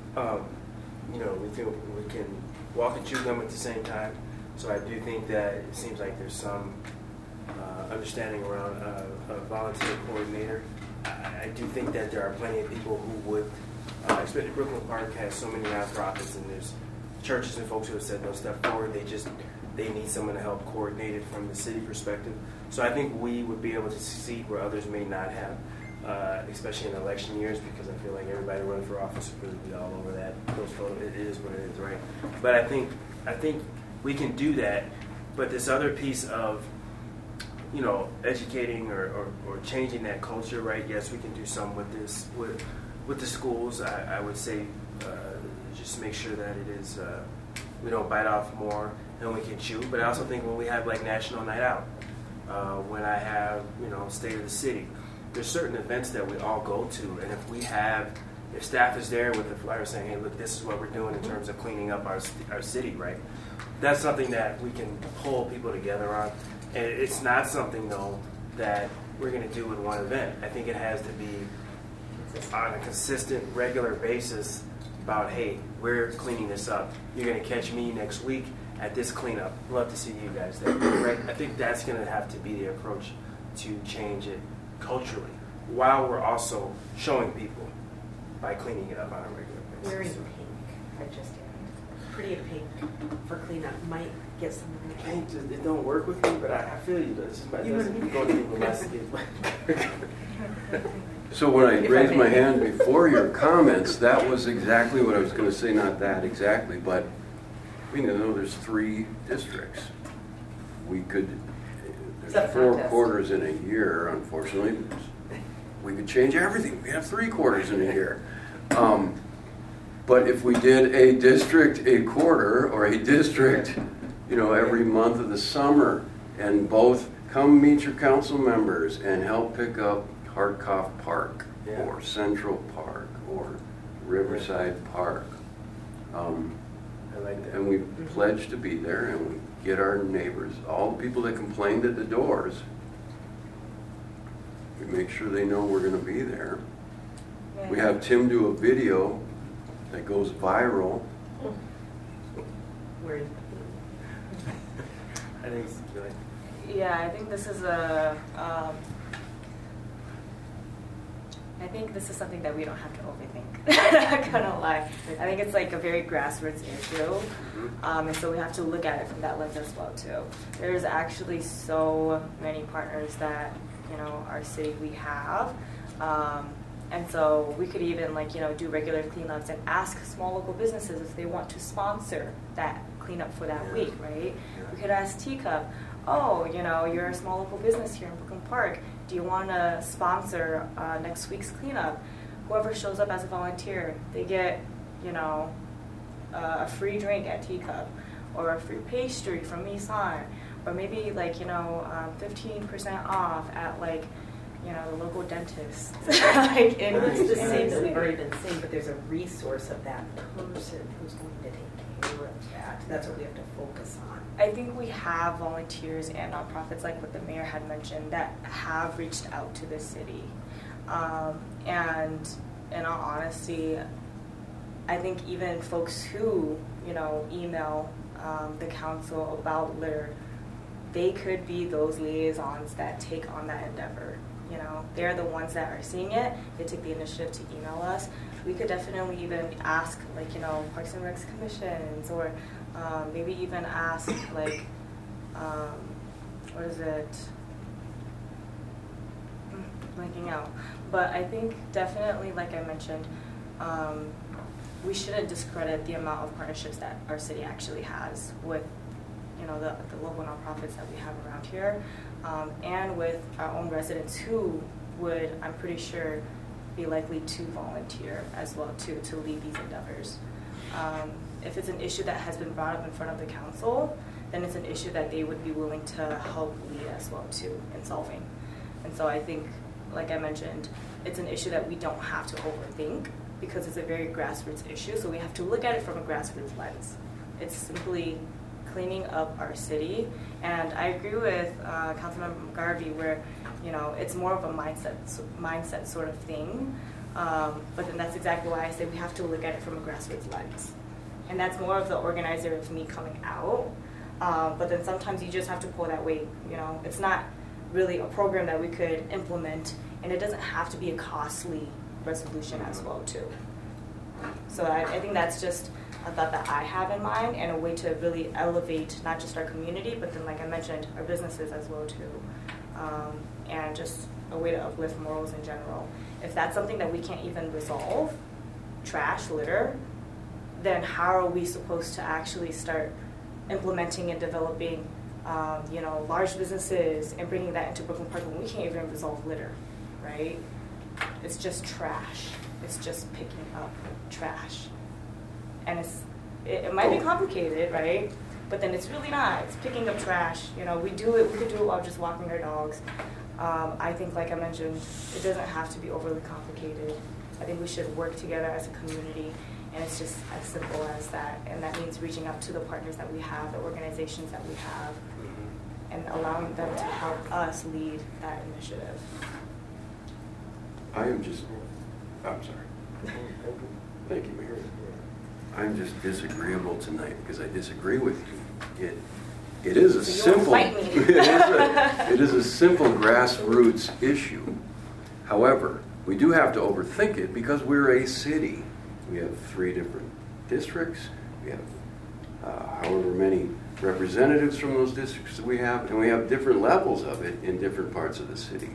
we can walk and chew gum at the same time. So I do think that it seems like there's some understanding around a volunteer coordinator. I do think that there are plenty of people who would, especially Brooklyn Park has so many nonprofits, and there's churches and folks who have said they'll step forward. They need someone to help coordinate it from the city perspective. So I think we would be able to succeed where others may not have. Especially in election years, because I feel like everybody running for office would really be all over that. Those photos, it is what it is, right? But I think we can do that. But this other piece of, educating or changing that culture, right? Yes, we can do some with this with the schools. I would say just make sure that it is we don't bite off more than we can chew. But I also think when we have like National Night Out, when I have State of the City. There's certain events that we all go to, and if staff is there with a flyer saying, hey, look, this is what we're doing in terms of cleaning up our city, right? That's something that we can pull people together on. And it's not something, though, that we're going to do in one event. I think it has to be on a consistent, regular basis about, hey, we're cleaning this up. You're going to catch me next week at this cleanup. Love to see you guys there, right? I think that's going to have to be the approach to change it culturally, while we're also showing people by cleaning it up on a regular basis. Wearing pink, I just did. Pretty pink for cleanup might get some of the Pink it don't work with me, but I feel you. It doesn't go to people less. So when I raised my hand before your comments, that was exactly what I was going to say. Not that exactly, but there's 3 districts. We could. There's 4 quarters in a year, unfortunately. We could change everything. We have 3 quarters in a year. But if we did a district a quarter, or a district, every month of the summer, and both come meet your council members and help pick up Hartkoff Park, or Central Park, or Riverside Park. I like that. And we pledge to be there, and we get our neighbors, all the people that complained at the doors, we make sure they know we're going to be there. Yeah. We have Tim do a video that goes viral Where I think it's good. Yeah, I think this is something that we don't have to overthink. Not gonna lie. I think it's like a very grassroots issue. And so we have to look at it from that lens as well too. There's actually so many partners that, our city we have. And so we could even do regular cleanups and ask small local businesses if they want to sponsor that cleanup for that week, right? We could ask Teacup, you're a small local business here in Brooklyn Park. Do you want to sponsor next week's cleanup? Whoever shows up as a volunteer, they get, a free drink at Teacup, or a free pastry from Misan, or maybe 15% off at the local dentist. It's the same that we've already been saying, but there's a resource of that person who's going to take care of that. That's what we have to focus on. I think we have volunteers and nonprofits, like what the mayor had mentioned, that have reached out to the city. And in all honesty, I think even folks who, email the council about litter, they could be those liaisons that take on that endeavor. They're the ones that are seeing it. They take the initiative to email us. We could definitely even ask, Parks and Recs commissions, or maybe even ask, what is it? Blanking out. But I think definitely, like I mentioned, we shouldn't discredit the amount of partnerships that our city actually has with, the local nonprofits that we have around here, and with our own residents who would, I'm pretty sure, be likely to volunteer as well too, to lead these endeavors. If it's an issue that has been brought up in front of the council, then it's an issue that they would be willing to help lead as well too in solving. And so I think, like I mentioned, it's an issue that we don't have to overthink because it's a very grassroots issue. So we have to look at it from a grassroots lens. It's simply cleaning up our city. And I agree with Councilmember Garvey where, it's more of a mindset sort of thing. But then that's exactly why I say we have to look at it from a grassroots lens. And that's more of the organizer of me coming out. But then sometimes you just have to pull that weight. It's not really a program that we could implement, and it doesn't have to be a costly resolution as well too. So I think that's just a thought that I have in mind, and a way to really elevate not just our community, but then, like I mentioned, our businesses as well too, and just a way to uplift morals in general. If that's something that we can't even resolve, trash, litter, then how are we supposed to actually start implementing and developing large businesses and bringing that into Brooklyn Park when we can't even resolve litter, right? It's just trash. It's just picking up trash. And it might be complicated, right? But then it's really not. It's picking up trash. We could do it while just walking our dogs. I think, like I mentioned, it doesn't have to be overly complicated. I think we should work together as a community, and it's just as simple as that. And that means reaching out to the partners that we have, the organizations that we have, and allowing them to help us lead that initiative. I'm sorry. Thank you, Mayor. I'm just disagreeable tonight because I disagree with you. It is a simple it is a simple grassroots issue. However, we do have to overthink it because we're a city. We have 3 different districts. We have however many representatives from those districts that we have, and we have different levels of it in different parts of the city.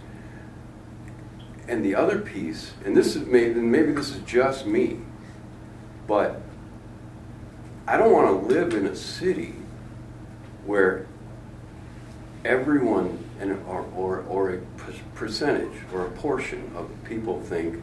And the other piece, and this is maybe this is just me, but I don't want to live in a city where everyone or a percentage or a portion of people think,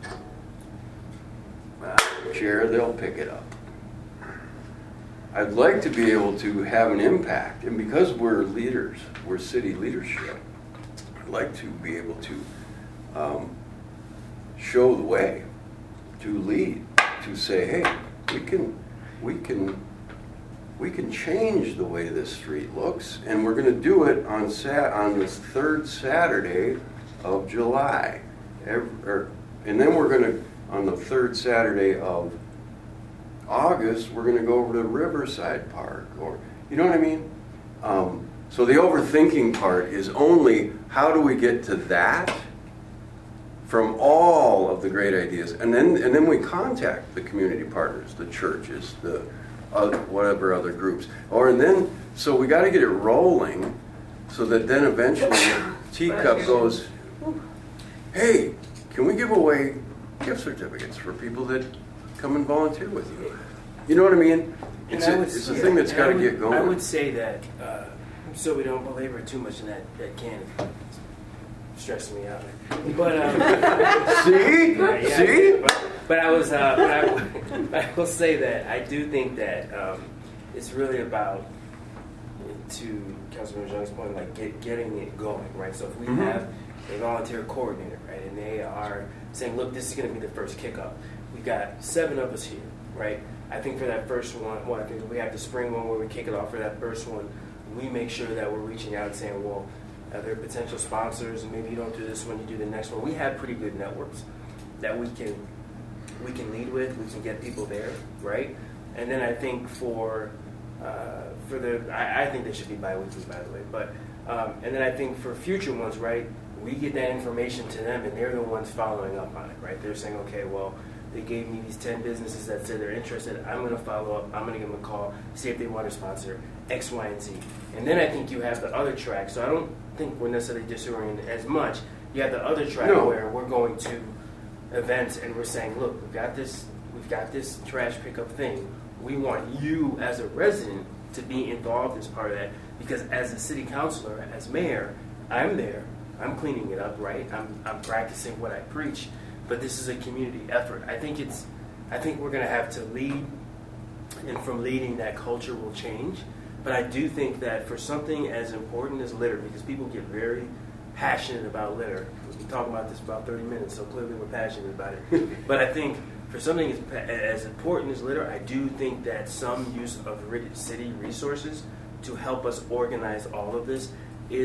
Chair, they'll pick it up. I'd like to be able to have an impact, and because we're leaders, we're city leadership, I'd like to be able to show the way, to lead, to say, hey, we can change the way this street looks, and we're going to do it on this 3rd Saturday of July, and then we're going to on the 3rd Saturday of August, we're going to go over to Riverside Park, or, you know what I mean? So the overthinking part is only how do we get to that from all of the great ideas, and then we contact the community partners, the churches, the whatever other groups, so we got to get it rolling, so that then eventually Teacup goes, hey, can we give away gift certificates for people that come and volunteer with you? You know what I mean? It's a thing that's got to get going. I would say that, so we don't belabor too much in that can. Stressing me out. But see? But I was. I will say that I do think that it's really about, to Councilman Young's point, like getting it going, right? So if we have a volunteer coordinator, right, and they are saying, look, this is going to be the first kickoff. We've got 7 of us here, right? I think for that first one, I think we have the spring one where we kick it off. For that first one, we make sure that we're reaching out and saying, well, are there potential sponsors, and maybe you don't do this one, you do the next one. We have pretty good networks that we can lead with. We can get people there, right? And then I think I think they should be bi-weekly, by the way. But and then I think for future ones, right, we get that information to them, and they're the ones following up on it, right? They're saying, okay, well, they gave me these 10 businesses that said they're interested. I'm going to follow up. I'm going to give them a call, see if they want to sponsor X, Y, and Z. And then I think you have the other track. So I don't think we're necessarily disoriented as much. You have the other track where we're going to events and we're saying, look, we've got this trash pickup thing. We want you as a resident to be involved as part of that, because as a city councilor, as mayor, I'm there. I'm cleaning it up, right? I'm practicing what I preach. But this is a community effort. I think we're going to have to lead, and from leading, that culture will change. But I do think that for something as important as litter, because people get very passionate about litter. We've been talking about this for about 30 minutes, so clearly we're passionate about it. But I think for something as important as litter, I do think that some use of city resources to help us organize all of this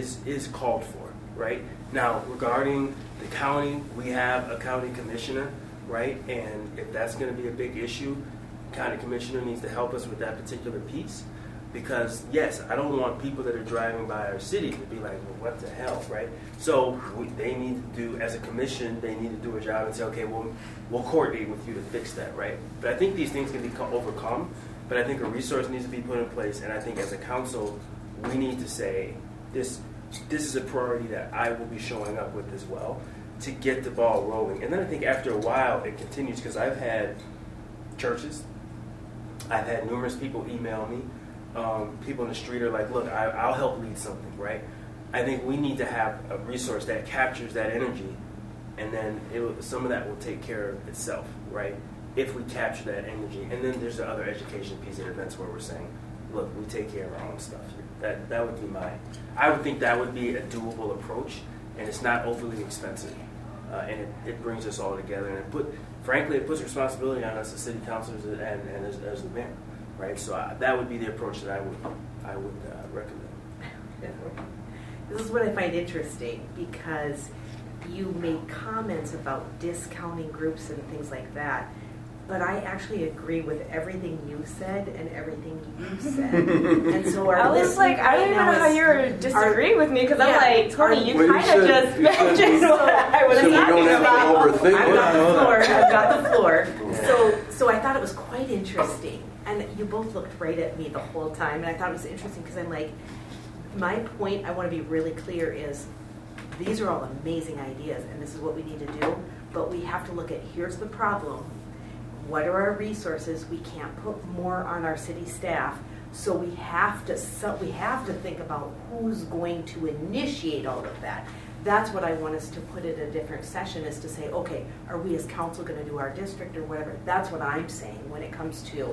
is called for, right? Now, regarding the county, we have a county commissioner, right? And if that's going to be a big issue, county commissioner needs to help us with that particular piece. Because, yes, I don't want people that are driving by our city to be like, well, what the hell, right? So they need to do, as a commission, they need to do a job and say, okay, we'll coordinate with you to fix that, right? But I think these things can be overcome, but I think a resource needs to be put in place, and I think as a council, we need to say, this is a priority that I will be showing up with as well to get the ball rolling. And then I think after a while, it continues, because I've had churches, I've had numerous people email me. People in the street are like, look, I'll help lead something, right? I think we need to have a resource that captures that energy, and then some of that will take care of itself, right? If we capture that energy. And then there's the other education piece at events where we're saying, look, we take care of our own stuff here. That would be I would think that would be a doable approach, and it's not overly expensive. And it brings us all together. And frankly, it puts responsibility on us as city councilors and as the mayor. Right, so that would be the approach that I would recommend. This is what I find interesting, because you made comments about discounting groups and things like that, but I actually agree with everything you said and everything you said. And so I was like, I don't even know how you're disagreeing with me, because I'm like, Tony, you kind of just mentioned what I was talking about. I've got the floor. So I thought it was quite interesting. And you both looked right at me the whole time, and I thought it was interesting because I'm like, my point, I want to be really clear, is these are all amazing ideas, and this is what we need to do, but we have to look at, here's the problem, what are our resources? We can't put more on our city staff, so we have to think about who's going to initiate all of that. That's what I want us to put in a different session, is to say, okay, are we as council going to do our district or whatever? That's what I'm saying when it comes to,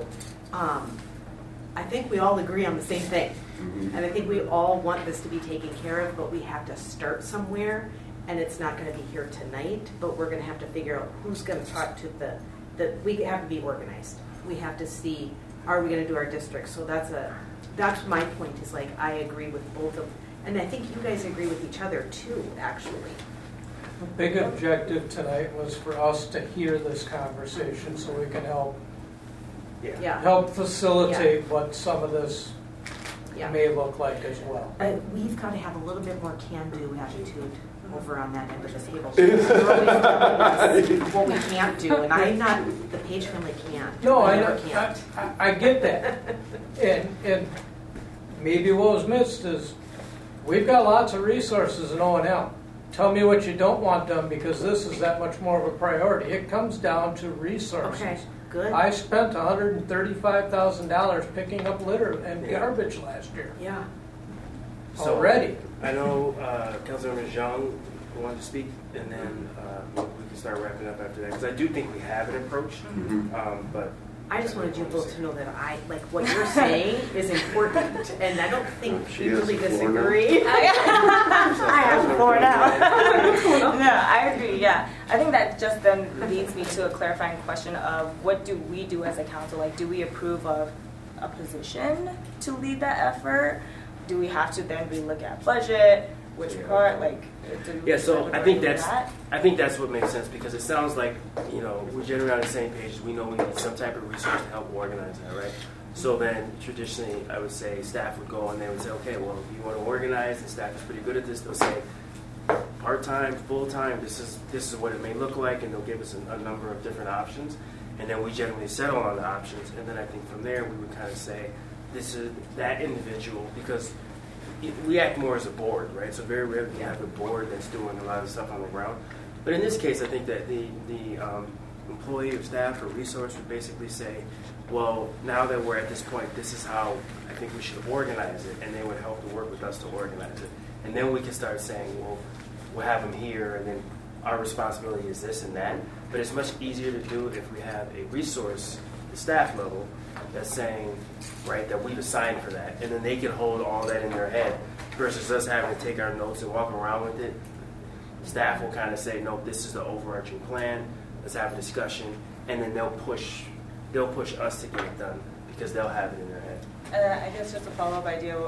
I think we all agree on the same thing. And I think we all want this to be taken care of, but we have to start somewhere, and it's not going to be here tonight, but we're going to have to figure out who's going to talk to we have to be organized. We have to see, are we going to do our district? So that's my point, is like, I agree with both of, and I think you guys agree with each other too, actually. The big objective tonight was for us to hear this conversation so we can help Yeah. help facilitate what some of this Yeah. may look like as well. We've got to have a little bit more can-do attitude over on that end of the table. You're always telling us what we can't do, and I'm not, the Page family can't. No, We I never know, can't. I get that. And maybe what was missed is, we've got lots of resources in O&M. Tell me what you don't want done, because this is that much more of a priority. It comes down to resources. Okay, good. I spent $135,000 picking up litter and garbage last year. Yeah. So, Already. I know Councilmember Zhang wanted to speak, and then we can start wrapping up after that, because I do think we have an approach, but I just wanted you both to know that I, like, what you're saying is important, and I don't think She we has really the floor disagree. I have the floor now. No, I agree, yeah. I think that just then leads me to a clarifying question of what do we do as a council? Like, do we approve of a position to lead that effort? Do we have to then relook at budget? Which part? Like, do we so I think that's that? what makes sense, because it sounds like, you know, we're generally on the same page. We know we need some type of resource to help organize that, right? So then traditionally, I would say staff would go and they would say, okay, well, if you want to organize, and staff is pretty good at this, they'll say part-time, full-time, this is what it may look like, and they'll give us a number of different options, and then we generally settle on the options, and then I think from there we would kind of say, this is that individual, because we act more as a board, right? So very rarely we have a board that's doing a lot of stuff on the ground. But in this case, I think that the employee or staff or resource would basically say, well, now that we're at this point, this is how I think we should organize it, and they would help to work with us to organize it. And then we can start saying, well, we'll have them here, and then our responsibility is this and that. But it's much easier to do if we have a resource, the staff level, that's saying, right, that we've assigned for that, and then they can hold all that in their head versus us having to take our notes and walk around with it. Staff will kind of say, no, this is the overarching plan, let's have a discussion, and then they'll push us to get it done because they'll have it in their head. I guess just a follow-up idea,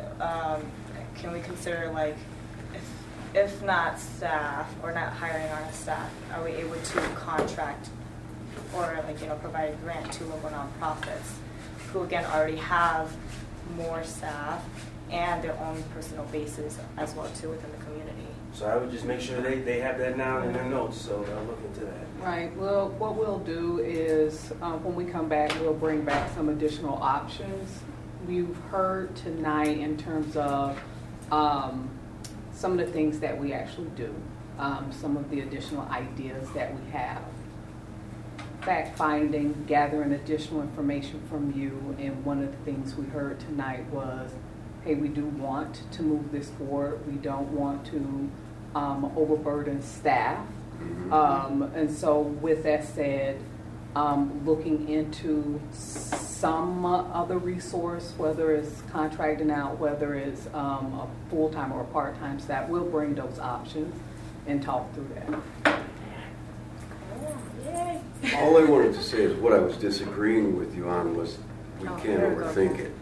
can we consider, like, if not staff or not hiring on staff, are we able to contract or, like, you know, provide a grant to local nonprofits who, again, already have more staff and their own personal bases as well, too, within the community? So I would just make sure they have that down in their notes, so they'll look into that. Right. Well, what we'll do is when we come back, we'll bring back some additional options. We've heard tonight in terms of some of the things that we actually do, some of the additional ideas that we have. Fact-finding, gathering additional information from you, and one of the things we heard tonight was, hey, we do want to move this forward. We don't want to overburden staff. And so with that said, looking into some other resource, whether it's contracting out, whether it's a full-time or a part-time staff, we'll bring those options and talk through that. All I wanted to say is what I was disagreeing with you on was we can't overthink it.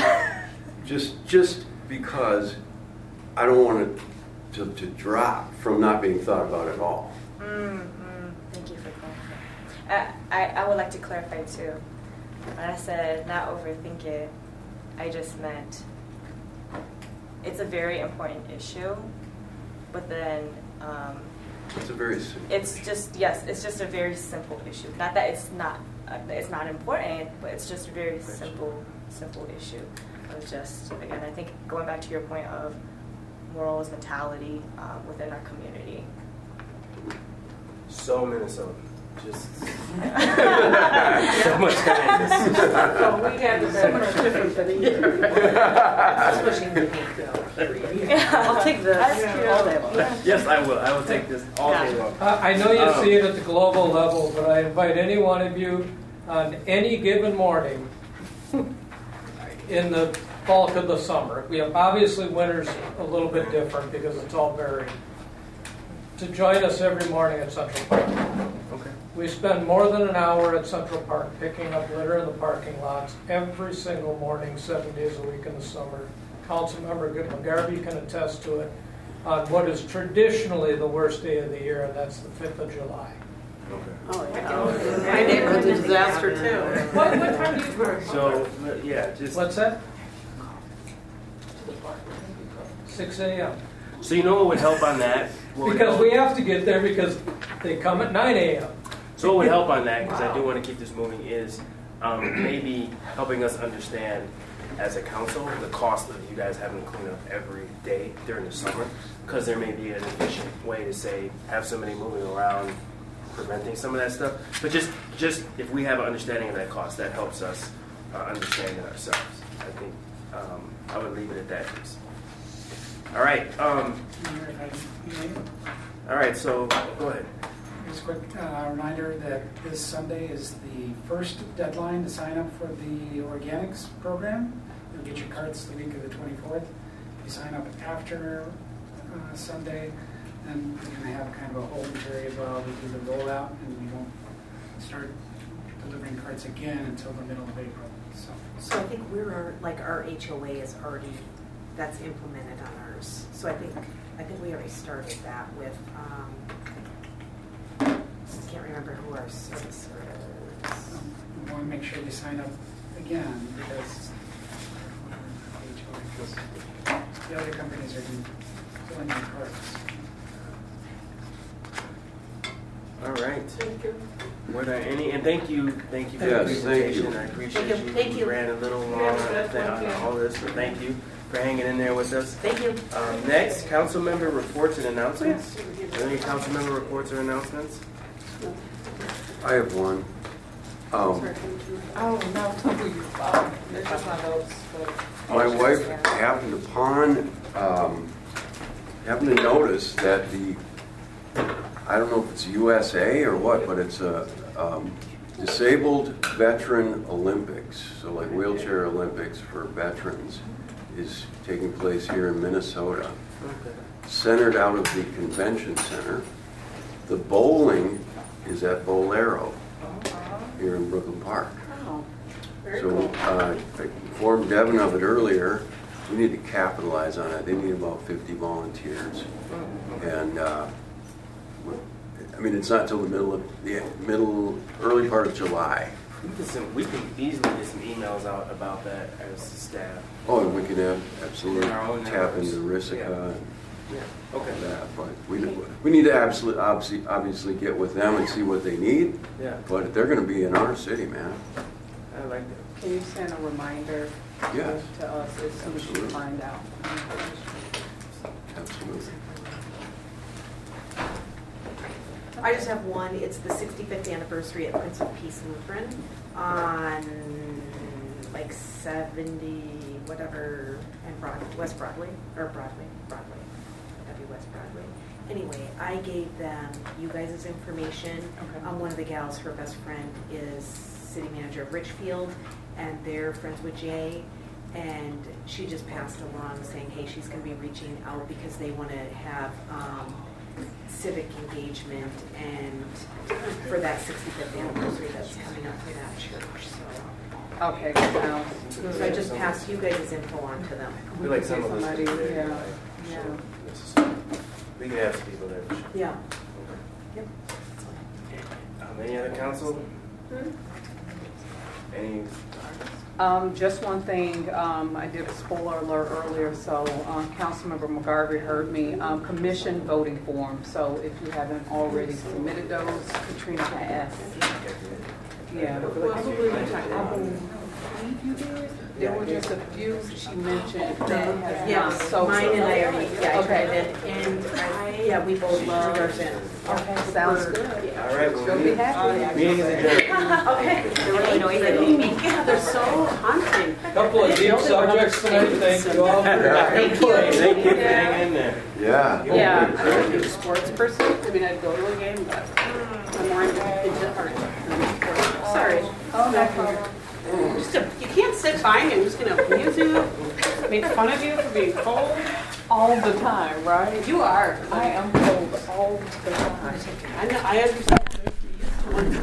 Just because I don't want it to drop from not being thought about at all. Thank you for clarifying. I would like to clarify too. When I said not overthink it, I just meant it's a very important issue, but then it's a very simple it's just a very simple issue. Not that it's not important, but it's just a very simple issue. It was just, again, I think going back to your point of morals, mentality within our community. So Minnesota. Just so much kindness. So we have so much different than you. Pushing the paint though. I'll take this all day long. Yes, I will. I will take this all day long. I know you see it at the global level, but I invite any one of you on any given morning in the bulk of the summer. We have obviously winter's a little bit different because it's all varied. To join us every morning at Central Park. Okay. We spend more than an hour at Central Park picking up litter in the parking lots every single morning, 7 days a week in the summer. Councilmember McGarvey can attest to it on what is traditionally the worst day of the year, and that's the 5th of July. Oh, yeah. My neighborhood's a disaster too. What time do you work? So, yeah, just. What's that? 6 a.m. So you know what would help on that? What would Because help- we have to get there because they come at 9 a.m. So what would help on that, because I do want to keep this moving, is maybe helping us understand as a council the cost of you guys having to clean up every day during the summer, because there may be an efficient way to say have somebody moving around, preventing some of that stuff. But just if we have an understanding of that cost, that helps us understand it ourselves. I think I would leave it at that. All right. All right. So go ahead. Just a quick reminder that this Sunday is the first deadline to sign up for the organics program. You'll get your cards the week of the 24th. If you sign up after Sunday, then we're going to have kind of a holding period while we do the rollout, and we won't start delivering cards again until the middle of April. So I think our HOA is already, that's implemented on ours. So I think we already started that with, I can't remember who our service is. We want to make sure you sign up again because the other companies are filling your cards. All right. Thank you. Were there any? And thank you for the Yes, thank presentation. you. I appreciate Thank you. Thank you. ran a little long Yes, on all this, but thank you for hanging in there with us. Thank you. Next, council member reports and announcements. Are there any council member reports or announcements? I have one. Oh, no. There's just my notes. My wife happened to notice that I don't know if it's USA or what, but it's a Disabled Veteran Olympics, so like wheelchair Olympics for veterans, is taking place here in Minnesota, centered out of the convention center. The bowling is at Bolero here in Brooklyn Park. Oh, very So cool. I informed Devin of it earlier. We need to capitalize on it. They need about 50 volunteers. And it's not till the early part of July. We can easily get some emails out about that as staff. Oh, and we can absolutely Our own tap networks. into Risica Yeah. and Okay. that. But we need to obviously get with them and see what they need. Yeah. But they're going to be in our city, man. I like that. Can you send a reminder Yes. to us as soon as you Absolutely. find out? Absolutely. I just have one. It's the 65th anniversary at Prince of Peace Lutheran on 70 whatever and West Broadway or Broadway. That'd be West Broadway. Anyway, I gave them you guys' information. Okay. One of the gals, her best friend is city manager of Richfield, and they're friends with Jay. And she just passed along saying, hey, she's going to be reaching out because they want to have civic engagement and for that 65th anniversary that's coming up for that church. Okay, now. So I just passed you guys' info on to them. We like some of this. Somebody, yeah. We can ask people there. For sure. Yeah. Okay. Yep. Any other council? Any? Just one thing, I did a spoiler alert earlier, so Councilmember McGarvey heard me. Commission voting forms, so if you haven't already submitted those, Katrina has. Yeah. I believe you did. There were just a few she mentioned that has Yeah, not. So mine and I already, I Okay. tried it, and we both love ours in. Okay, sounds good. All right. Well, She'll be happy. meeting is adjourned. Okay. They're so haunting. Couple of deep subjects tonight. Thank you all for your Thank you. input. Thank you for hanging in there. Yeah. Yeah, I'm a sports person. I mean, I'd go to a game, but I'm more into art than sports. Sorry. Oh, no problem. You can't sit by me. I'm just going to abuse you, make fun of you for being cold. All the time, right? You are. I am cold all the time. I know. I understand.